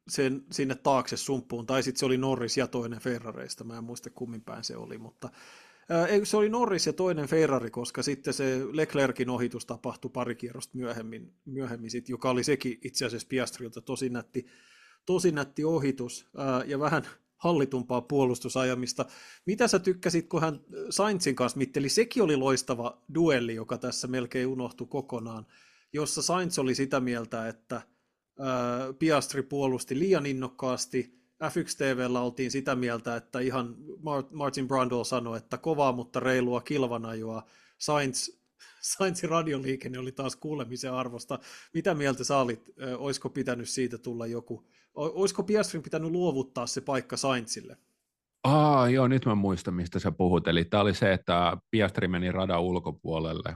sen sinne taakse sumppuun, tai sitten se oli Norris ja toinen Ferrareista, mä en muista kummin päin se oli, mutta ää, se oli Norris ja toinen Ferrari, koska sitten se Leclerkin ohitus tapahtui pari kierrosta myöhemmin, myöhemmin sit, joka oli sekin itse asiassa Piastrilta tosi nätti, tosi nätti ohitus, ää, ja vähän hallitumpaa puolustusajamista. Mitä sä tykkäsit, kun hän Sainzin kanssa mitteli? Sekin oli loistava duelli, joka tässä melkein unohtui kokonaan, jossa Sainz oli sitä mieltä, että ää, Piastri puolusti liian innokkaasti. F yksi T V:llä oltiin sitä mieltä, että ihan Martin Brundle sanoi, että kovaa, mutta reilua kilvanajoa. Sainz, Sainzin radioliikenne oli taas kuulemisen arvosta. Mitä mieltä sä olit? Olisiko pitänyt siitä tulla joku? Olisiko Piastrin pitänyt luovuttaa se paikka Sainzille? Aa, joo, nyt mä muistan, mistä sä puhut. Eli tämä oli se, että Piastri meni radan ulkopuolelle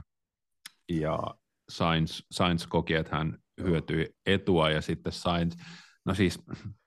ja Sainz, Sainz koki, että hän hyötyi etua ja sitten Sainz, no siis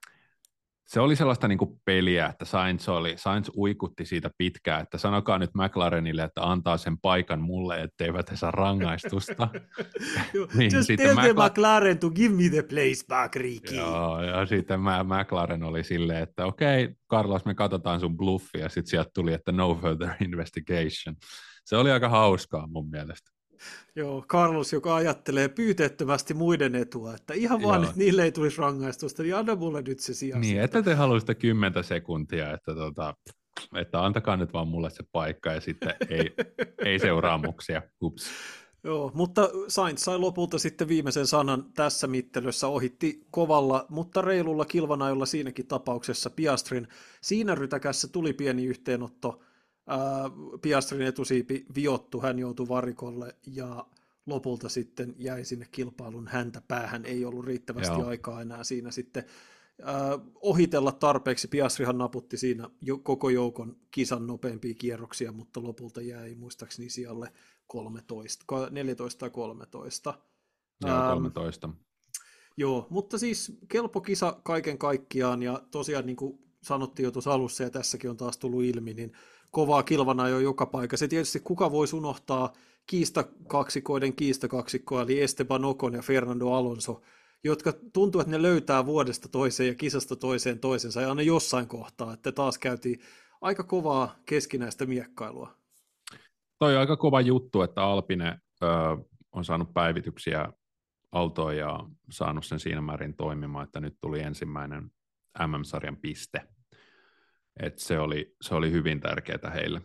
se oli sellaista niin kuin peliä, että Sainz, oli, Sainz uikutti siitä pitkään, että sanokaa nyt McLarenille, että antaa sen paikan mulle, etteivät he saa rangaistusta. niin, just tell the McLaren... McLaren to give me the place back, Ricky. Joo, ja sitten McLaren oli silleen, että okei, okay, Carlos, me katsotaan sun bluffia, ja sitten sieltä tuli, että no further investigation. Se oli aika hauskaa mun mielestä. Joo, Carlos, joka ajattelee pyyteettömästi muiden etua, että ihan vaan, että niille ei tulisi rangaistusta, niin anna mulle nyt se sijaan. Niin, että te haluaisitte kymmentä sekuntia, että, tota, että antakaa nyt vaan mulle se paikka ja sitten ei, ei seuraamuksia. Ups. Joo, mutta Sainz sai lopulta sitten viimeisen sanan tässä mittelössä, ohitti kovalla, mutta reilulla kilvanajolla siinäkin tapauksessa Piastrin. Siinä rytäkässä tuli pieni yhteenotto. Piastrin etusiipi viottu, hän joutui varikolle ja lopulta sitten jäi sinne kilpailun häntä päähän, ei ollut riittävästi Joo. aikaa enää siinä sitten äh, ohitella tarpeeksi. Piastrihan naputti siinä jo, koko joukon kisan nopeampia kierroksia, mutta lopulta jäi muistaakseni sijalle kolmetoista, neljätoista tai kolmetoista. Joo, kolmetoista. Ähm, joo, mutta siis kelpo kisa kaiken kaikkiaan ja tosiaan niin kuin sanottiin jo tuossa alussa ja tässäkin on taas tullut ilmi, niin kovaa kilvana jo joka paikassa. Tietysti kuka voisi unohtaa kiistakaksikoiden kiistakaksikkoa, eli Esteban Ocon ja Fernando Alonso, jotka tuntuu, että ne löytää vuodesta toiseen ja kisasta toiseen toisensa, ja aina jossain kohtaa, että taas käytiin aika kovaa keskinäistä miekkailua. Toi on aika kova juttu, että Alpine ö, on saanut päivityksiä autoon ja saanut sen siinä määrin toimimaan, että nyt tuli ensimmäinen M M-sarjan piste. Et se, oli, se oli hyvin tärkeää heille.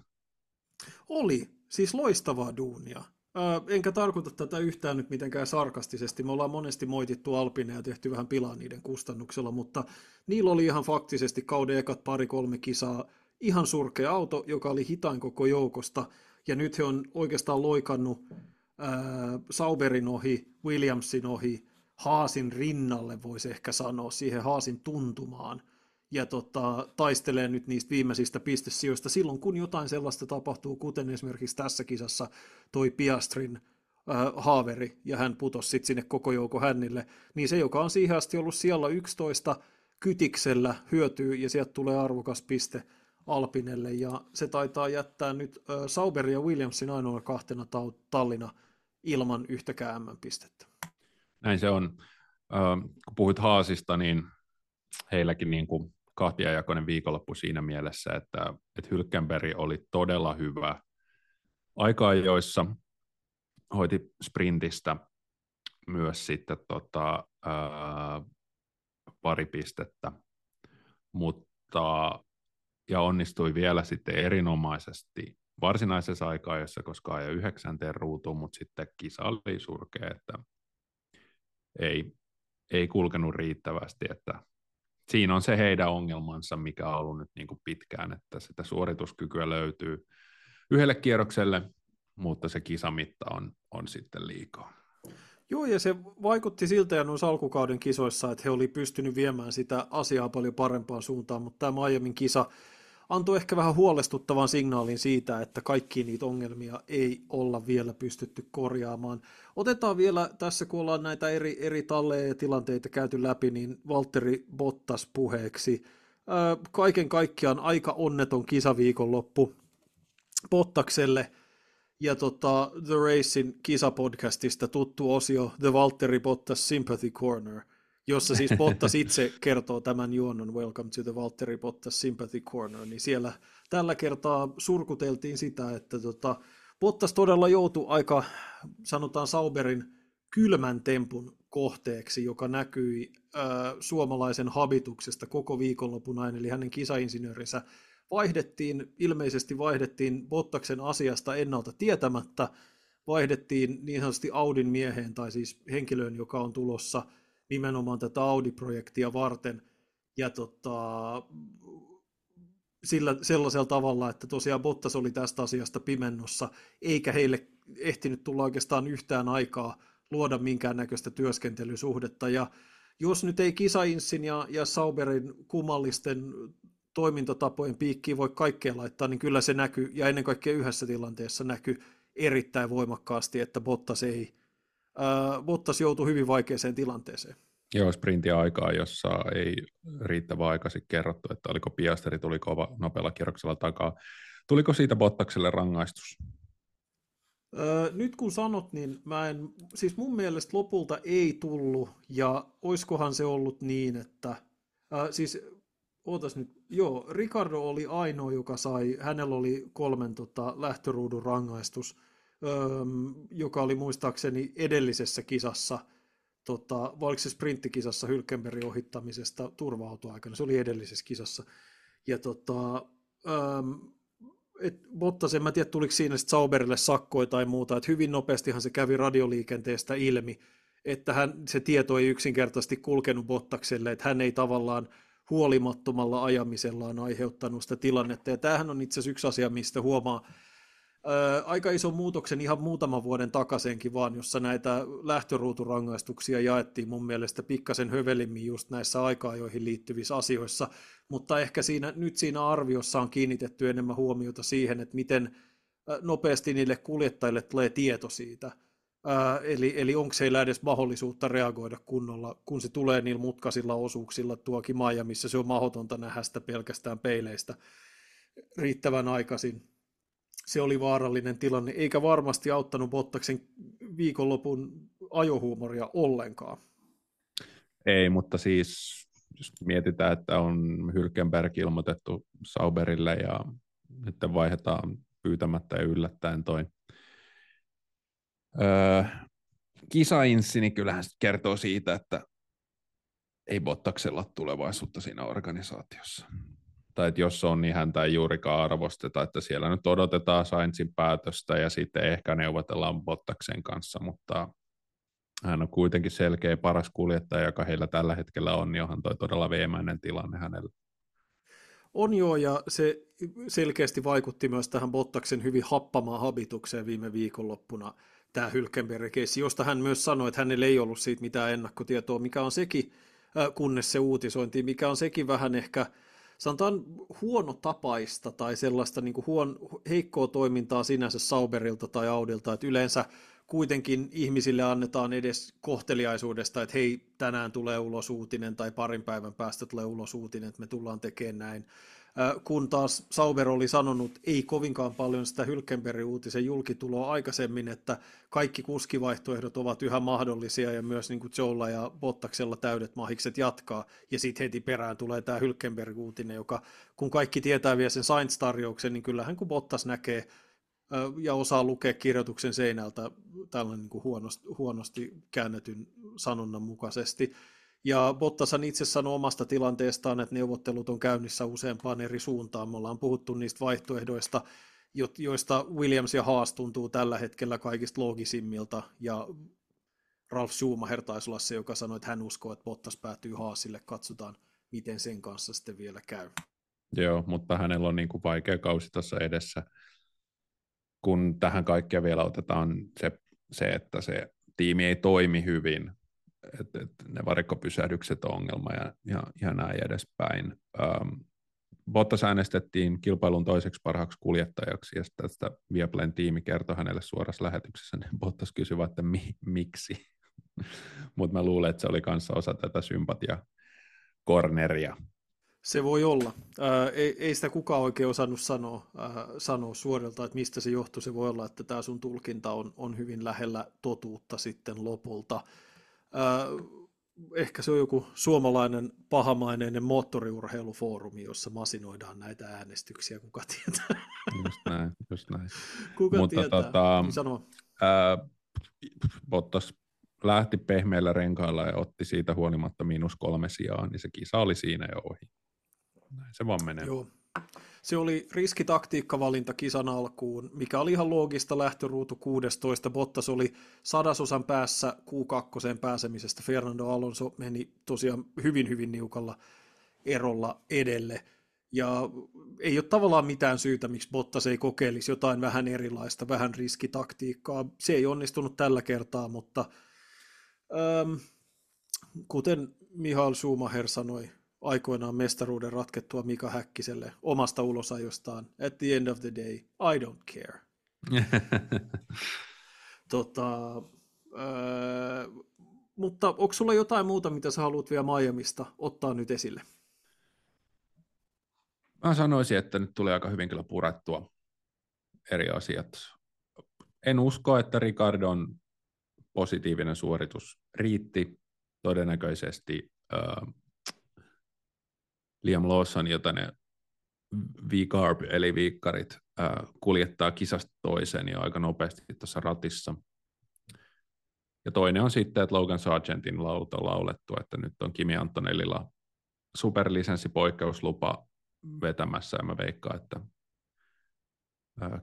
Oli, siis loistavaa duunia. Ää, enkä tarkoita tätä yhtään nyt mitenkään sarkastisesti. Me ollaan monesti moitittu Alpine ja tehty vähän pilaa niiden kustannuksella, mutta niillä oli ihan faktisesti kauden ekat pari-kolme kisaa ihan surkea auto, joka oli hitain koko joukosta. Ja nyt he on oikeastaan loikannut ää, Sauberin ohi, Williamsin ohi, Haasin rinnalle voisi ehkä sanoa, siihen Haasin tuntumaan. Ja tota, taistelee nyt niistä viimeisistä pistesijoista silloin, kun jotain sellaista tapahtuu, kuten esimerkiksi tässä kisassa toi Piastrin äh, haaveri, ja hän putosi sitten sinne koko joukko hännille, niin se, joka on siihen asti ollut siellä yksitoista kytiksellä, hyötyy, ja sieltä tulee arvokas piste Alpinelle, ja se taitaa jättää nyt äh, Sauberin ja Williamsin ainoa kahtena tallina ilman yhtäkään M-pistettä. Näin se on. Äh, kun puhuit Haasista, niin heilläkin niin kuin kahtiajakoinen viikonloppu siinä mielessä, että, että Hülkenberg oli todella hyvä aika-ajoissa, hoiti sprintistä myös sitten tota, ää, pari pistettä, mutta ja onnistui vielä sitten erinomaisesti varsinaisessa aika-ajossa, koska ajoi yhdeksänteen ruutuun, mutta sitten kisa oli surkea, että ei, ei kulkenut riittävästi, että siinä on se heidän ongelmansa, mikä on ollut nyt niin kuin pitkään, että sitä suorituskykyä löytyy yhdelle kierrokselle, mutta se kisamitta on, on sitten liikaa. Joo, ja se vaikutti siltä ja noissa alkukauden kisoissa, että he oli pystynyt viemään sitä asiaa paljon parempaan suuntaan, mutta tämä Miamin kisa antoi ehkä vähän huolestuttavan signaalin siitä, että kaikki niitä ongelmia ei olla vielä pystytty korjaamaan. Otetaan vielä tässä, kun ollaan näitä eri, eri talleja ja tilanteita käyty läpi, niin Valtteri Bottas puheeksi. Ää, kaiken kaikkiaan aika onneton kisaviikonloppu Bottakselle. Ja tota, The Racing kisapodcastista tuttu osio The Valtteri Bottas Sympathy Corner. jossa siis Bottas itse kertoo tämän juonnon Welcome to the Valtteri Bottas Sympathy Corner, niin siellä tällä kertaa surkuteltiin sitä, että tota, Bottas todella joutui aika, sanotaan Sauberin kylmän tempun kohteeksi, joka näkyi äh, suomalaisen habituksesta koko viikonlopun ajan, eli hänen kisainsinöörinsä vaihdettiin, ilmeisesti vaihdettiin Bottaksen asiasta ennalta tietämättä, vaihdettiin niin sanotusti Audin mieheen, tai siis henkilöön, joka on tulossa nimenomaan tätä Audi-projektia varten, ja tota, sillä, sellaisella tavalla, että tosiaan Bottas oli tästä asiasta pimennossa, eikä heille ehtinyt tulla oikeastaan yhtään aikaa luoda minkäännäköistä työskentelysuhdetta, ja jos nyt ei Kisainssin ja, ja Sauberin kummallisten toimintatapojen piikkiin voi kaikkea laittaa, niin kyllä se näkyy, ja ennen kaikkea yhdessä tilanteessa näkyy erittäin voimakkaasti, että Bottas, ei, ää, Bottas joutui hyvin vaikeaseen tilanteeseen. Joo, sprintin aikaa, jossa ei riittävän aikaisin kerrottu, että oliko Piasteri, tuli kova nopealla kierroksella takaa. Tuliko siitä Bottakselle rangaistus? Öö, nyt kun sanot, niin mä en, siis mun mielestä lopulta ei tullut, ja oiskohan se ollut niin, että, ää, siis ootas nyt, joo, Ricardo oli ainoa, joka sai, hänellä oli kolmen tota, lähtöruudun rangaistus, öö, joka oli muistaakseni edellisessä kisassa, tota, vai oliko se sprinttikisassa Hülkenbergin ohittamisesta turva-autoaikana, se oli edellisessä kisassa, ja tota, öö, et Bottas, en mä tiedä tuliko siinä sitten Sauberille sakkoja tai muuta, että hyvin nopeastihan se kävi radioliikenteestä ilmi, että hän, se tieto ei yksinkertaisesti kulkenut Bottakselle, että hän ei tavallaan huolimattomalla ajamisellaan aiheuttanut sitä tilannetta, ja tämähän on itse asiassa yksi asia, mistä huomaa ää, aika ison muutoksen ihan muutaman vuoden takaisenkin vaan, jossa näitä lähtöruuturangaistuksia jaettiin mun mielestä pikkasen hövelimmin just näissä aika-ajoihin liittyvissä asioissa, mutta ehkä siinä, nyt siinä arviossa on kiinnitetty enemmän huomiota siihen, että miten nopeasti niille kuljettajille tulee tieto siitä, Ää, eli, eli onko heillä edes mahdollisuutta reagoida kunnolla, kun se tulee niillä mutkaisilla osuuksilla tuo Kimaja, missä se on mahdotonta nähdä sitä pelkästään peileistä riittävän aikaisin. Se oli vaarallinen tilanne, eikä varmasti auttanut Bottaksen viikonlopun ajohuumoria ollenkaan. Ei, mutta siis jos mietitään, että on Hülkenberg ilmoitettu Sauberille ja nyt vaihdetaan pyytämättä ja yllättäen toi Öö, Kisainssi, niin kyllähän se kertoo siitä, että ei Bottaksella ole tulevaisuutta siinä organisaatiossa. Tai että jos on, niin häntä ei juurikaan arvosteta, että siellä nyt odotetaan Sainzin päätöstä ja sitten ehkä neuvotellaan Bottaksen kanssa, mutta hän on kuitenkin selkeä paras kuljettaja, joka heillä tällä hetkellä on, niin onhan toi todella veemäinen tilanne hänellä. On joo, ja se selkeästi vaikutti myös tähän Bottaksen hyvin happamaan habitukseen viime viikonloppuna, tämä Hülkenberg-keissi, josta hän myös sanoi, että hänellä ei ollut siitä mitään ennakkotietoa, mikä on sekin, kunnes se uutisointi, mikä on sekin vähän ehkä, sanotaan huonotapaista tai sellaista niin kuin huon, heikkoa toimintaa sinänsä Sauberilta tai Audilta, että yleensä kuitenkin ihmisille annetaan edes kohteliaisuudesta, että hei, tänään tulee ulos uutinen tai parin päivän päästä tulee ulos uutinen, että me tullaan tekemään näin. Kun taas Sauber oli sanonut ei kovinkaan paljon sitä Hülkenberg-uutisen julkituloa aikaisemmin, että kaikki kuskivaihtoehdot ovat yhä mahdollisia ja myös niin kuin Joella ja Bottaksella täydet mahikset jatkaa. Ja sitten heti perään tulee tämä Hülkenberg-uutinen, joka kun kaikki tietää vielä sen Sainz-tarjouksen, niin kyllähän kun Bottas näkee ja osaa lukea kirjoituksen seinältä tällainen niin kuin huonosti, huonosti käännetyn sanonnan mukaisesti. Ja Bottashan itse sanoi omasta tilanteestaan, että neuvottelut on käynnissä useampaan eri suuntaan. Me ollaan puhuttu niistä vaihtoehdoista, joista Williams ja Haas tuntuu tällä hetkellä kaikista loogisimmilta. Ja Ralf Schumacher taisi olla se, joka sanoi, että hän uskoo, että Bottas päätyy Haasille. Katsotaan, miten sen kanssa sitten vielä käy. Joo, mutta hänellä on niin kuin vaikea kausi tuossa edessä. Kun tähän kaikkea vielä otetaan se, se että se tiimi ei toimi hyvin, että et ne varikkopysähdykset on ongelma ja, ja, ja näin edespäin. Ähm, Bottas äänestettiin kilpailun toiseksi parhaaksi kuljettajaksi, ja tästä Viaplayn tiimi kertoi hänelle suorassa lähetyksessä, niin Bottas kysyi, että mi, miksi. Mutta mä luulen, että se oli kanssa osa tätä sympatia-korneria. Se voi olla. Ää, ei, ei sitä kukaan oikein osannut sanoa, ää, sanoa suorilta, että mistä se johtuu. Se voi olla, että tämä sun tulkinta on, on hyvin lähellä totuutta sitten lopulta. Ää, ehkä se on joku suomalainen pahamaineinen moottoriurheilufoorumi, jossa masinoidaan näitä äänestyksiä, kuka tietää. Just näin, just näin. Kuka Mutta tietää? tota, Niin sano. ää, Bottas lähti pehmeillä renkailla ja otti siitä huolimatta miinus kolme sijaa, niin se kisa oli siinä jo ohi. Näin se vaan menee. Joo. Se oli riskitaktiikkavalinta kisan alkuun, mikä oli ihan loogista, lähtöruutu kuusitoista. Bottas oli sadasosan päässä Q kaksi pääsemisestä. Fernando Alonso meni tosiaan hyvin, hyvin niukalla erolla edelle. Ja ei ole tavallaan mitään syytä, miksi Bottas ei kokeilisi jotain vähän erilaista, vähän riskitaktiikkaa. Se ei onnistunut tällä kertaa, mutta ähm, kuten Michael Schumacher sanoi aikoinaan mestaruuden ratkettua Mika Häkkiselle omasta ulosajostaan, at the end of the day, I don't care. tota, äh, mutta onko sulla jotain muuta, mitä sä haluat vielä Miamista ottaa nyt esille? Mä sanoisin, että nyt tulee aika hyvin kyllä purettua eri asiat. En usko, että Ricardon positiivinen suoritus riitti. Todennäköisesti äh, Liam Lawson, jota ne V-Carb eli viikkarit äh, kuljettaa kisasta toiseen jo aika nopeasti tuossa ratissa. Ja toinen on sitten, että Logan Sargentin laulut on laulettu, että nyt on Kimi Antonellilla superlisenssipoikkeuslupa vetämässä, ja mä veikkaan, että äh,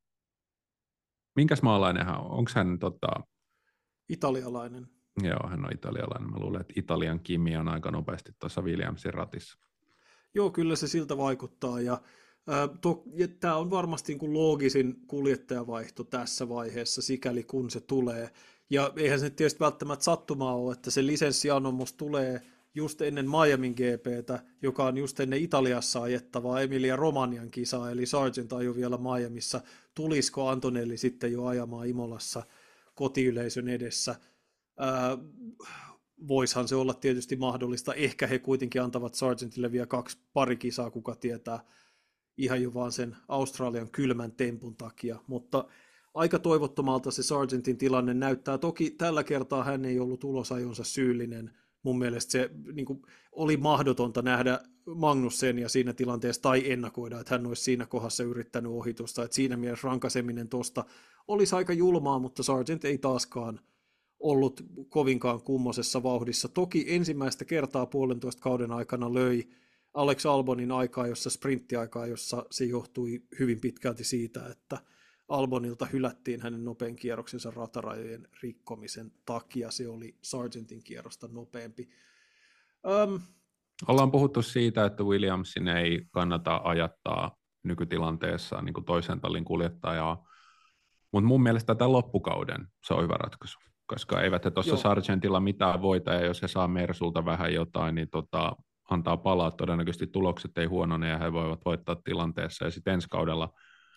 minkäs maalainen hän on? Onko hän tota... italialainen? Joo, hän on italialainen. Mä luulen, että Italian Kimi on aika nopeasti tuossa Williamsin ratissa. Joo, kyllä se siltä vaikuttaa, ja, ja tämä on varmasti niin kuin loogisin kuljettajavaihto tässä vaiheessa, sikäli kun se tulee. Ja eihän se tietysti välttämättä sattumaa ole, että se lisenssianomus tulee just ennen Miamin G P:tä, joka on just ennen Italiassa ajettavaa Emilia Romagnan kisaa, eli Sargent ajoi vielä Miamissa. Tulisiko Antonelli sitten jo ajamaan Imolassa kotiyleisön edessä? Ää, voishan se olla tietysti mahdollista. Ehkä he kuitenkin antavat Sargentille vielä kaksi pari kisaa, kuka tietää, ihan jo vaan sen Australian kylmän tempun takia, mutta aika toivottomalta se Sargentin tilanne näyttää. Toki tällä kertaa hän ei ollut ulosajonsa syyllinen. Mun mielestä se niin kuin, oli mahdotonta nähdä Magnussenia siinä tilanteessa tai ennakoida, että hän olisi siinä kohdassa yrittänyt ohitusta. Et siinä mielessä rankaseminen tuosta olisi aika julmaa, mutta Sargent ei taaskaan ollut kovinkaan kummosessa vauhdissa. Toki ensimmäistä kertaa puolentoista kauden aikana löi Alex Albonin aikaa, jossa sprinttiaikaa, jossa se johtui hyvin pitkälti siitä, että Albonilta hylättiin hänen nopean kierroksensa ratarajojen rikkomisen takia. Se oli Sargentin kierrosta nopeampi. Öm. Ollaan puhuttu siitä, että Williamsin ei kannata ajattaa nykytilanteessa niin kuin toisen tallin kuljettajaa, mutta mun mielestä tämän loppukauden se on hyvä ratkaisu, koska eivät he tuossa Sargentilla mitään voita, ja jos he saa Mersulta vähän jotain, niin tota, antaa palaa. Todennäköisesti tulokset ei huonone, ja he voivat voittaa tilanteessa, ja sitten ensi kaudella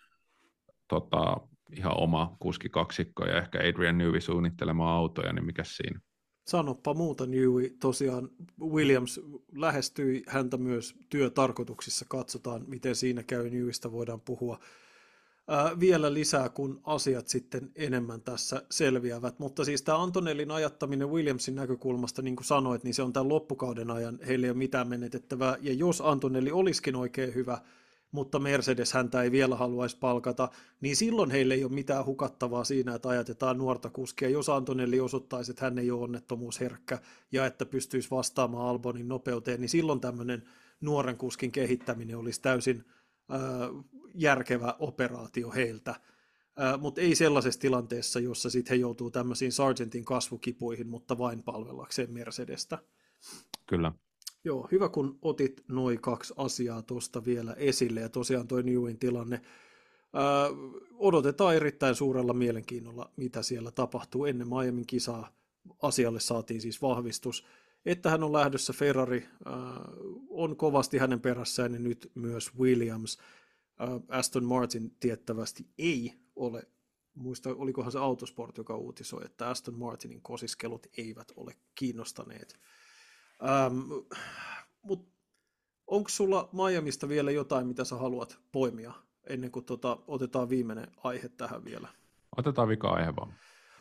tota, ihan oma kuskikaksikko ja ehkä Adrian Newey suunnittelemaan autoja, niin mikä siinä? Sanoppa muuta, Newey. Tosiaan Williams lähestyi häntä myös työtarkoituksissa. Katsotaan, miten siinä käy. Neweystä voidaan puhua ää, vielä lisää, kun asiat sitten enemmän tässä selviävät. Mutta siis tämä Antonellin ajattaminen Williamsin näkökulmasta, niin kuin sanoit, niin se on tämän loppukauden ajan. Heillä ei ole mitään menetettävää. Ja jos Antonelli olisikin oikein hyvä, mutta Mercedes häntä ei vielä haluaisi palkata, niin silloin heille ei ole mitään hukattavaa siinä, että ajatetaan nuorta kuskia. Jos Antonelli osoittaisi, että hän ei ole onnettomuusherkkä ja että pystyisi vastaamaan Albonin nopeuteen, niin silloin tämmöinen nuoren kuskin kehittäminen olisi täysin äh, järkevä operaatio heiltä. Äh, mutta ei sellaisessa tilanteessa, jossa sitten he joutuu tämmöisiin Sargentin kasvukipuihin, mutta vain palvellakseen Mercedestä. Kyllä. Joo, hyvä kun otit noin kaksi asiaa tuosta vielä esille, ja tosiaan toi Neweyn tilanne. Ää, odotetaan erittäin suurella mielenkiinnolla, mitä siellä tapahtuu. Ennen Miamin kisaa asialle saatiin siis vahvistus, että hän on lähdössä. Ferrari ää, on kovasti hänen perässään, ja nyt myös Williams. Ää, Aston Martin tiettävästi ei ole, muista olikohan se Autosport, joka uutisoi, että Aston Martinin kosiskelut eivät ole kiinnostaneet. Ähm, mutta onko sulla Miamista vielä jotain, mitä sä haluat poimia, ennen kuin tota, otetaan viimeinen aihe tähän vielä? Otetaan vika aihe vaan.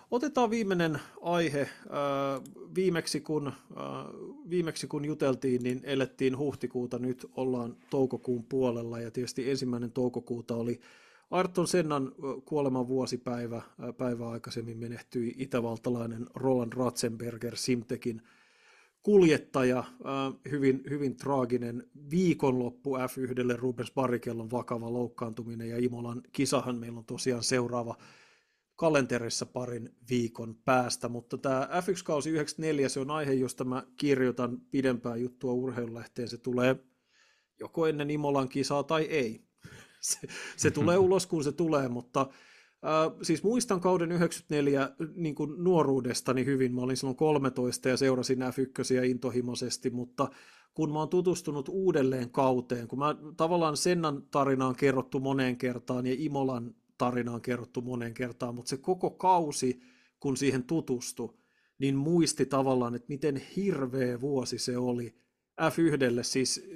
Otetaan viimeinen aihe. Viimeksi kun, viimeksi kun juteltiin, niin elettiin huhtikuuta, nyt ollaan toukokuun puolella ja tietysti ensimmäinen toukokuuta oli Ayrton Sennan kuoleman vuosipäivä. Päivää aikaisemmin menehtyi itävaltalainen Roland Ratzenberger, Simtekin kuljettaja. Hyvin, hyvin traaginen viikonloppu F yhdelle. Rubens Barrichelon vakava loukkaantuminen ja Imolan kisahan meillä on tosiaan seuraava kalenterissa parin viikon päästä, mutta tämä F yksi-kausi yhdeksänkymmentäneljä, se on aihe, josta mä kirjoitan pidempää juttua Urheilulehteen. Se tulee joko ennen Imolan kisaa tai ei. Se, se tulee ulos, kun se tulee, mutta äh, siis muistan kauden yhdeksänkymmentäneljä niin kuin nuoruudestani hyvin. Mä olin silloin kolmetoista ja seurasin F yksi intohimoisesti, mutta kun mä oon tutustunut uudelleen kauteen, kun mä tavallaan Sennan tarina on kerrottu moneen kertaan ja Imolan tarina on kerrottu moneen kertaan, mutta se koko kausi, kun siihen tutustui, niin muisti tavallaan, että miten hirveä vuosi se oli F yhdelle. Siis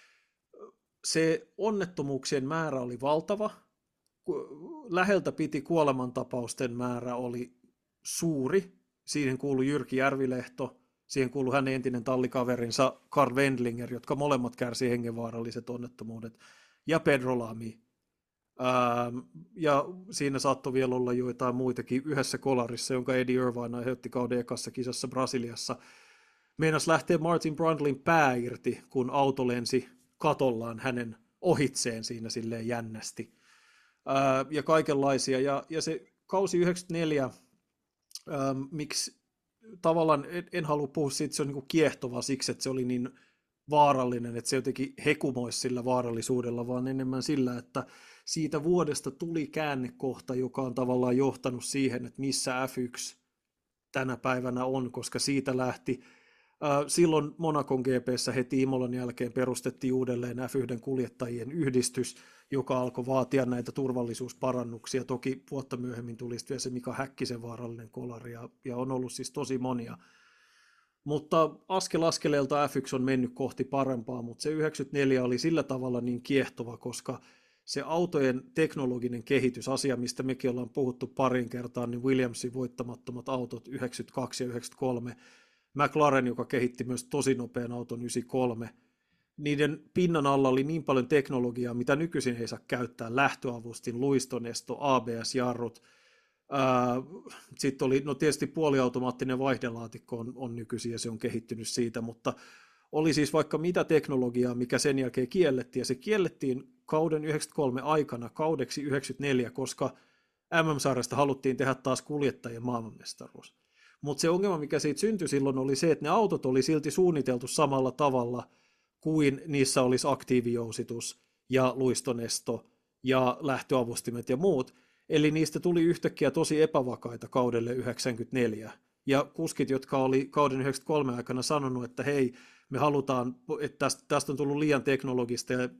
se onnettomuuksien määrä oli valtava, läheltä piti kuolemantapausten määrä oli suuri, siihen kuului Jyrki Järvilehto, siihen kuului hänen entinen tallikaverinsa Karl Wendlinger, jotka molemmat kärsi hengenvaaralliset onnettomuudet, ja Pedro Lamy. Ähm, ja siinä saattoi vielä olla joitain muitakin yhdessä kolarissa, jonka Eddie Irvine aiheutti kauden ekassa kisassa Brasiliassa. Meinas lähtee Martin Brundlin pää irti, kun auto lensi katollaan hänen ohitseen siinä silleen jännästi. Äh, ja kaikenlaisia. Ja, ja se kausi yhdeksänkymmentäneljä, ähm, miksi tavallaan en, en halua puhua siitä, että se on niin kuin kiehtova siksi, että se oli niin vaarallinen, että se jotenkin hekumoisi sillä vaarallisuudella, vaan enemmän sillä, että siitä vuodesta tuli käännekohta, joka on tavallaan johtanut siihen, että missä F yksi tänä päivänä on, koska siitä lähti. Äh, silloin Monacon G P:ssä heti Imolan jälkeen perustettiin uudelleen F yksi kuljettajien yhdistys, joka alkoi vaatia näitä turvallisuusparannuksia. Toki vuotta myöhemmin tuli vielä se Mika Häkkisen vaarallinen kolari, ja, ja on ollut siis tosi monia. Mutta askel askeleelta F yksi on mennyt kohti parempaa, mutta se yhdeksänkymmentäneljä oli sillä tavalla niin kiehtova, koska se autojen teknologinen kehitys, asia mistä mekin ollaan puhuttu parin kertaan, niin Williamsin voittamattomat autot yhdeksänkymmentäkaksi ja yhdeksänkymmentäkolme, McLaren, joka kehitti myös tosi nopean auton yhdeksänkymmentäkolme, niiden pinnan alla oli niin paljon teknologiaa, mitä nykyisin ei saa käyttää, lähtöavustin, luistonesto, A B S-jarrut. Sitten oli, no tietysti puoliautomaattinen vaihdelaatikko on, on nykyisin ja se on kehittynyt siitä, mutta oli siis vaikka mitä teknologiaa, mikä sen jälkeen kiellettiin, ja se kiellettiin kauden yhdeksänkymmentäkolme aikana kaudeksi yhdeksänkymmentäneljä, koska M M-sarjasta haluttiin tehdä taas kuljettajien maailmanmestaruus. Mutta se ongelma, mikä siitä syntyi silloin, oli se, että ne autot oli silti suunniteltu samalla tavalla kuin niissä olisi aktiivijousitus ja luistonesto ja lähtöavustimet ja muut. Eli niistä tuli yhtäkkiä tosi epävakaita kaudelle yhdeksänkymmentäneljä. Ja kuskit, jotka oli kauden yhdeksänkymmentäkolme aikana sanonut, että hei, me halutaan, että tästä, tästä on tullut liian teknologista ja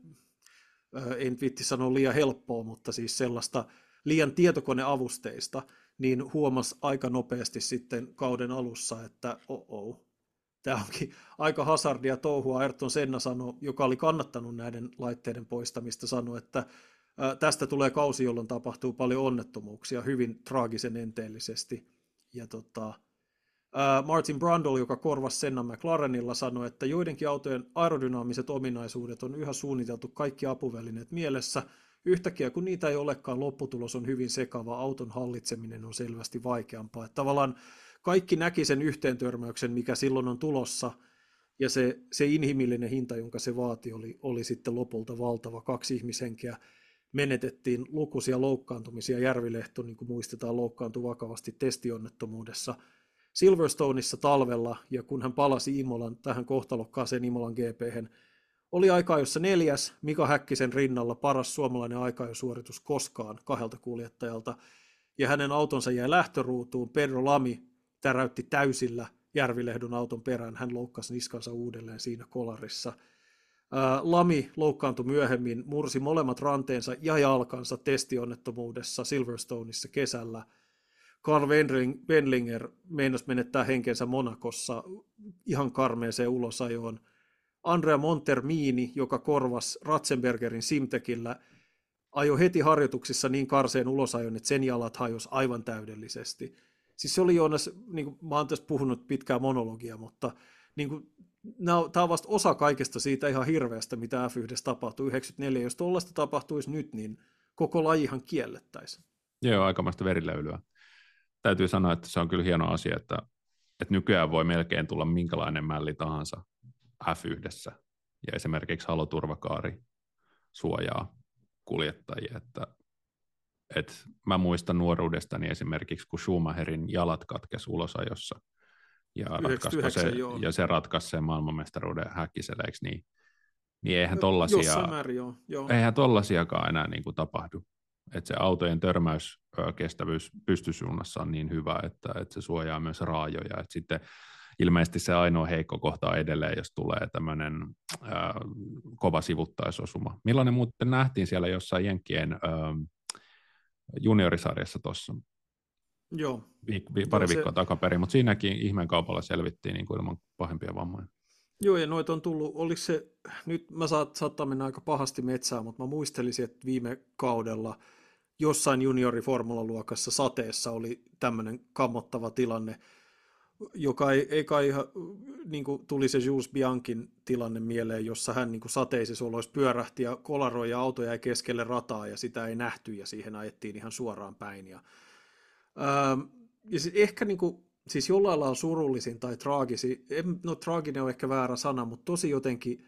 en viitti sanoa liian helppoa, mutta siis sellaista liian tietokoneavusteista, niin huomasi aika nopeasti sitten kauden alussa, että oh-oh, tämä onkin aika hazardia touhua. Ayrton Senna sanoi, joka oli kannattanut näiden laitteiden poistamista, sanoi, että tästä tulee kausi, jolloin tapahtuu paljon onnettomuuksia hyvin traagisen enteellisesti. Ja tota, Martin Brundle, joka korvasi Sennan McLarenilla, sanoi, että joidenkin autojen aerodynaamiset ominaisuudet on yhä suunniteltu kaikki apuvälineet mielessä. Yhtäkkiä kun niitä ei olekaan, lopputulos on hyvin sekava, auton hallitseminen on selvästi vaikeampaa. Että tavallaan kaikki näki sen yhteentörmäyksen, mikä silloin on tulossa, ja se, se inhimillinen hinta, jonka se vaati, oli, oli sitten lopulta valtava. Kaksi ihmishenkeä menetettiin, lukuisia loukkaantumisia. Järvilehto, niin kuin muistetaan, loukkaantui vakavasti testionnettomuudessa Silverstoneissa talvella, ja kun hän palasi Imolan, tähän kohtalokkaaseen Imolan G P:hen, oli aikajossa neljäs, Mika Häkkisen rinnalla paras suomalainen aikajosuoritus koskaan kahdelta kuljettajalta, ja hänen autonsa jäi lähtöruutuun. Pedro Lamy täräytti täysillä Järvilehdon auton perään, hän loukkasi niskansa uudelleen siinä kolarissa. Lamy loukkaantui myöhemmin, mursi molemmat ranteensa ja jalkansa testionnettomuudessa Silverstoneissa kesällä. Karl Wendlinger meinasi menettää henkensä Monacossa ihan karmeeseen ulosajoon. Andrea Montermini, joka korvasi Ratzenbergerin Simtekillä, ajoi heti harjoituksissa niin karseen ulosajon, että sen jalat hajosi aivan täydellisesti. siis se oli Joonas, niin kuin mä oon tässä puhunut pitkää monologia, mutta niin kuin, tämä on vasta osa kaikesta siitä ihan hirveästä, mitä F yksi tapahtui yhdeksänkymmentäneljä. Jos tuollaista tapahtuisi nyt, niin koko lajihan kiellettäisiin. Joo, aikamoista verilöylyä. Täytyy sanoa, että se on kyllä hieno asia, että, että nykyään voi melkein tulla minkälainen mälli tahansa F yksi, ja esimerkiksi haloturvakaari suojaa kuljettajia. Että, että mä muistan nuoruudestani esimerkiksi, kun Schumacherin jalat katkesi ulosajossa, ja, se, ja se ratkaisi sen maailmanmestaruuden Häkkiselle, eikö niin? Niin eihän tollasia, määrin, joo, joo. eihän tollasiakaan enää niin kuin tapahdu. Että se autojen törmäyskestävyys pystysuunnassa on niin hyvä, että, että se suojaa myös raajoja. Että sitten ilmeisesti se ainoa heikko kohta on edelleen, jos tulee tämmöinen ää, kova sivuttaisosuma. Millainen muuten nähtiin siellä jossain Jenkkien ää, juniorisarjassa tuossa Joo. Viik- vi- pari Joo, viikkoa se... takaperin, mutta siinäkin ihmeen kaupalla selvittiin niin kuin ilman pahempia vammoja. Joo, ja noita on tullut, oliko se, nyt mä saat, saattaa mennä aika pahasti metsään, mutta mä muistelisin, että viime kaudella jossain junioriformulaluokassa sateessa oli tämmöinen kammottava tilanne, joka ei, ei kai ihan, niin kuin tuli se Jules Bianchin tilanne mieleen, jossa hän niin kuin sateisissa oloissa pyörähti ja kolaroi ja auto jäi keskelle rataa ja sitä ei nähty ja siihen ajettiin ihan suoraan päin. Ja, ää, ja siis ehkä niin kuin, siis jollain lailla surullisin tai traagisin, no traaginen on ehkä väärä sana, mutta tosi jotenkin,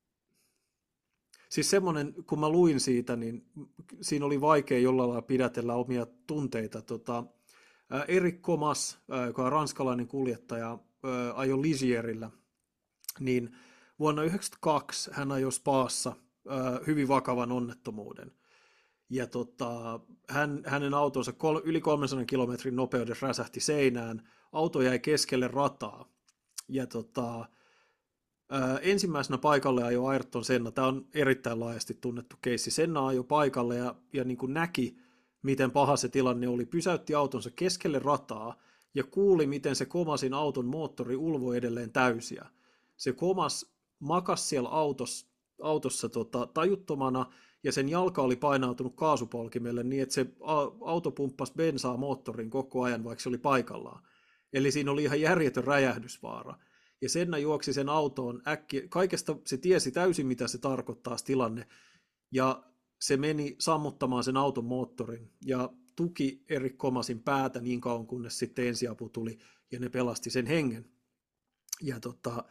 siis semmoinen, kun mä luin siitä, niin siinä oli vaikea jollain lailla pidätellä omia tunteita. Tota, ää, Eric Comas, ää, joka on ranskalainen kuljettaja, ää, ajoi Ligierillä, niin vuonna yhdeksänkymmentäkaksi hän ajoi Spaassa ää, hyvin vakavan onnettomuuden. Ja tota, hän, hänen autonsa kol, yli kolmensadan kilometrin nopeudessa räsähti seinään, auto jäi keskelle rataa. Ja tota, ää, ensimmäisenä paikalle ajoi Ayrton Senna. Tämä on erittäin laajasti tunnettu keissi. Senna ajoi paikalle ja, ja niin kuin näki, miten paha se tilanne oli. Pysäytti autonsa keskelle rataa ja kuuli, miten se Comasin auton moottori ulvoi edelleen täysiä. Se Comas makasi siellä autossa, autossa tota, tajuttomana, ja sen jalka oli painautunut kaasupolkimelle niin, että se auto pumppasi bensaa moottoriin koko ajan, vaikka se oli paikallaan. Eli siinä oli ihan järjetön räjähdysvaara. Ja Senna juoksi sen autoon äkkiä. Kaikesta se tiesi täysin, mitä se tarkoittaa se tilanne. Ja se meni sammuttamaan sen auton moottorin ja tuki Eric Comasin päätä niin kauan, kunnes sitten ensiapu tuli ja ne pelasti sen hengen. Ja tota...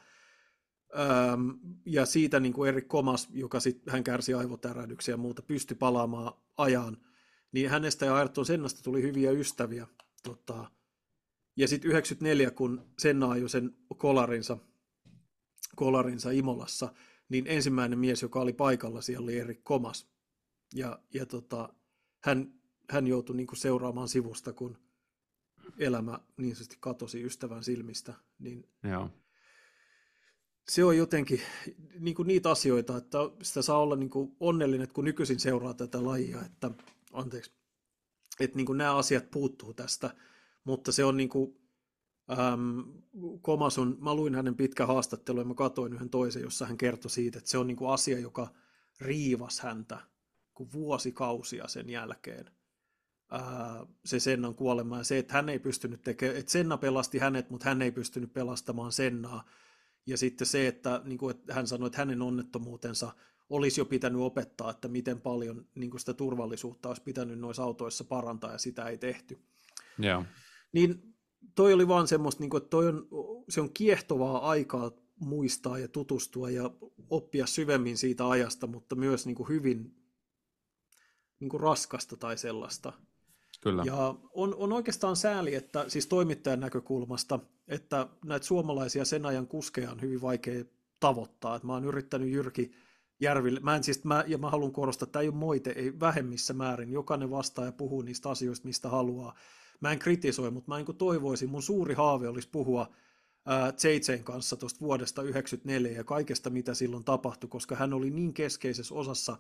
Öm, ja siitä niin kuin Eric Comas, joka sitten hän kärsi aivotärähdyksiä ja muuta, pystyi palaamaan ajan, niin hänestä ja Ayrton Sennasta tuli hyviä ystäviä. Tota, ja sitten yhdeksänkymmentäneljä, kun Senna ajoi sen kolarinsa, kolarinsa Imolassa, niin ensimmäinen mies, joka oli paikalla, siellä oli Eric Comas. Ja, ja tota, hän, hän joutui niin kuin seuraamaan sivusta, kun elämä niin sanotusti katosi ystävän silmistä. Niin Joo. Se on jotenkin niin kuin niitä asioita, että sitä saa olla niin kuin onnellinen, kun nykyisin seuraa tätä lajia, että, anteeksi, että niin kuin nämä asiat puuttuu tästä, mutta se on niin kuin, äm, Comas on, mä luin hänen pitkä haastattelun ja mä katsoin yhden toisen, jossa hän kertoi siitä, että se on niin kuin asia, joka riivasi häntä kuin vuosikausia sen jälkeen. Ää, se Sennan kuolema ja se, että hän ei pystynyt tekemään, että Senna pelasti hänet, mutta hän ei pystynyt pelastamaan Sennaa. Ja sitten se, että, niin kuin, että hän sanoi, että hänen onnettomuutensa olisi jo pitänyt opettaa, että miten paljon niin kuin sitä turvallisuutta olisi pitänyt noissa autoissa parantaa, ja sitä ei tehty. Yeah. Niin toi oli vaan semmoista, niin kuin, että toi on, se on kiehtovaa aikaa muistaa ja tutustua ja oppia syvemmin siitä ajasta, mutta myös niin kuin hyvin niin kuin raskasta tai sellaista. Kyllä. Ja on, on oikeastaan sääli, että siis toimittajan näkökulmasta, että näitä suomalaisia sen ajan kuskeja on hyvin vaikea tavoittaa. Että mä oon yrittänyt Jyrki Järville, mä en siis, mä, ja mä haluan korostaa, että tämä ei ole moite, ei vähemmissä määrin. Jokainen vastaa ja puhuu niistä asioista, mistä haluaa. Mä en kritisoi, mutta mä niin kuin toivoisin, mun suuri haave olisi puhua J J:n kanssa tuosta vuodesta yhdeksänkymmentäneljä ja kaikesta, mitä silloin tapahtui, koska hän oli niin keskeisessä osassa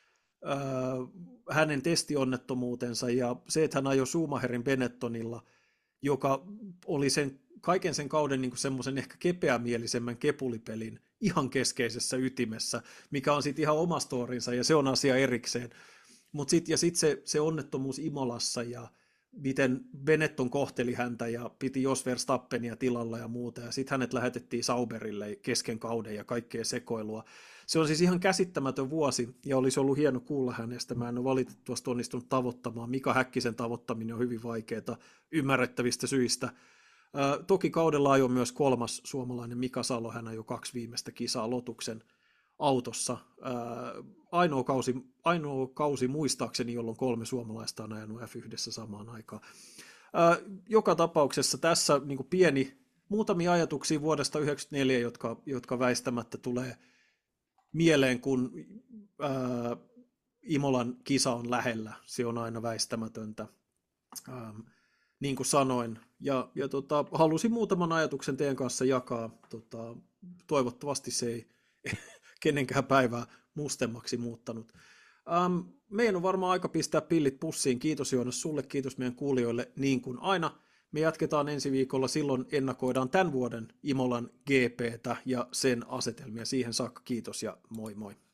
hänen testionnettomuutensa ja se, että hän ajoi Schumacherin Benettonilla, joka oli sen, kaiken sen kauden niin semmoisen ehkä kepeämielisemmän kepulipelin ihan keskeisessä ytimessä, mikä on sitten ihan oma storinsa ja se on asia erikseen. Mut sit, ja sitten se, se onnettomuus Imolassa ja miten Benetton kohteli häntä ja piti Jos Verstappenia tilalla ja muuta, ja sitten hänet lähetettiin Sauberille kesken kauden ja kaikkea sekoilua. Se on siis ihan käsittämätön vuosi, ja olisi ollut hieno kuulla hänestä. Mä en ole valitettavasti onnistunut tavoittamaan. Mika Häkkisen tavoittaminen on hyvin vaikeaa ymmärrettävistä syistä. Ää, toki kaudella ajoi myös kolmas suomalainen Mika Salo, hän ajoi kaksi viimeistä kisaa Lotuksen autossa. Ää, ainoa, kausi, ainoa kausi muistaakseni, jolloin kolme suomalaista on ajanut F yhdessä samaan aikaan. Ää, joka tapauksessa tässä niin kuin pieni, muutamia ajatuksia vuodesta yhdeksänkymmentäneljä, jotka, jotka väistämättä tulee mieleen, kun ää, Imolan kisa on lähellä. Se on aina väistämätöntä, ää, niin kuin sanoin. Ja, ja tota, halusin muutaman ajatuksen teidän kanssa jakaa. Tota, toivottavasti se ei kenenkään päivää mustemmaksi muuttanut. Ähm, meidän on varmaan aika pistää pillit pussiin. Kiitos Joonas sulle, kiitos meidän kuulijoille niin kuin aina. Me jatketaan ensi viikolla, silloin ennakoidaan tämän vuoden Imolan G P:tä ja sen asetelmia. Siihen saakka kiitos ja moi moi.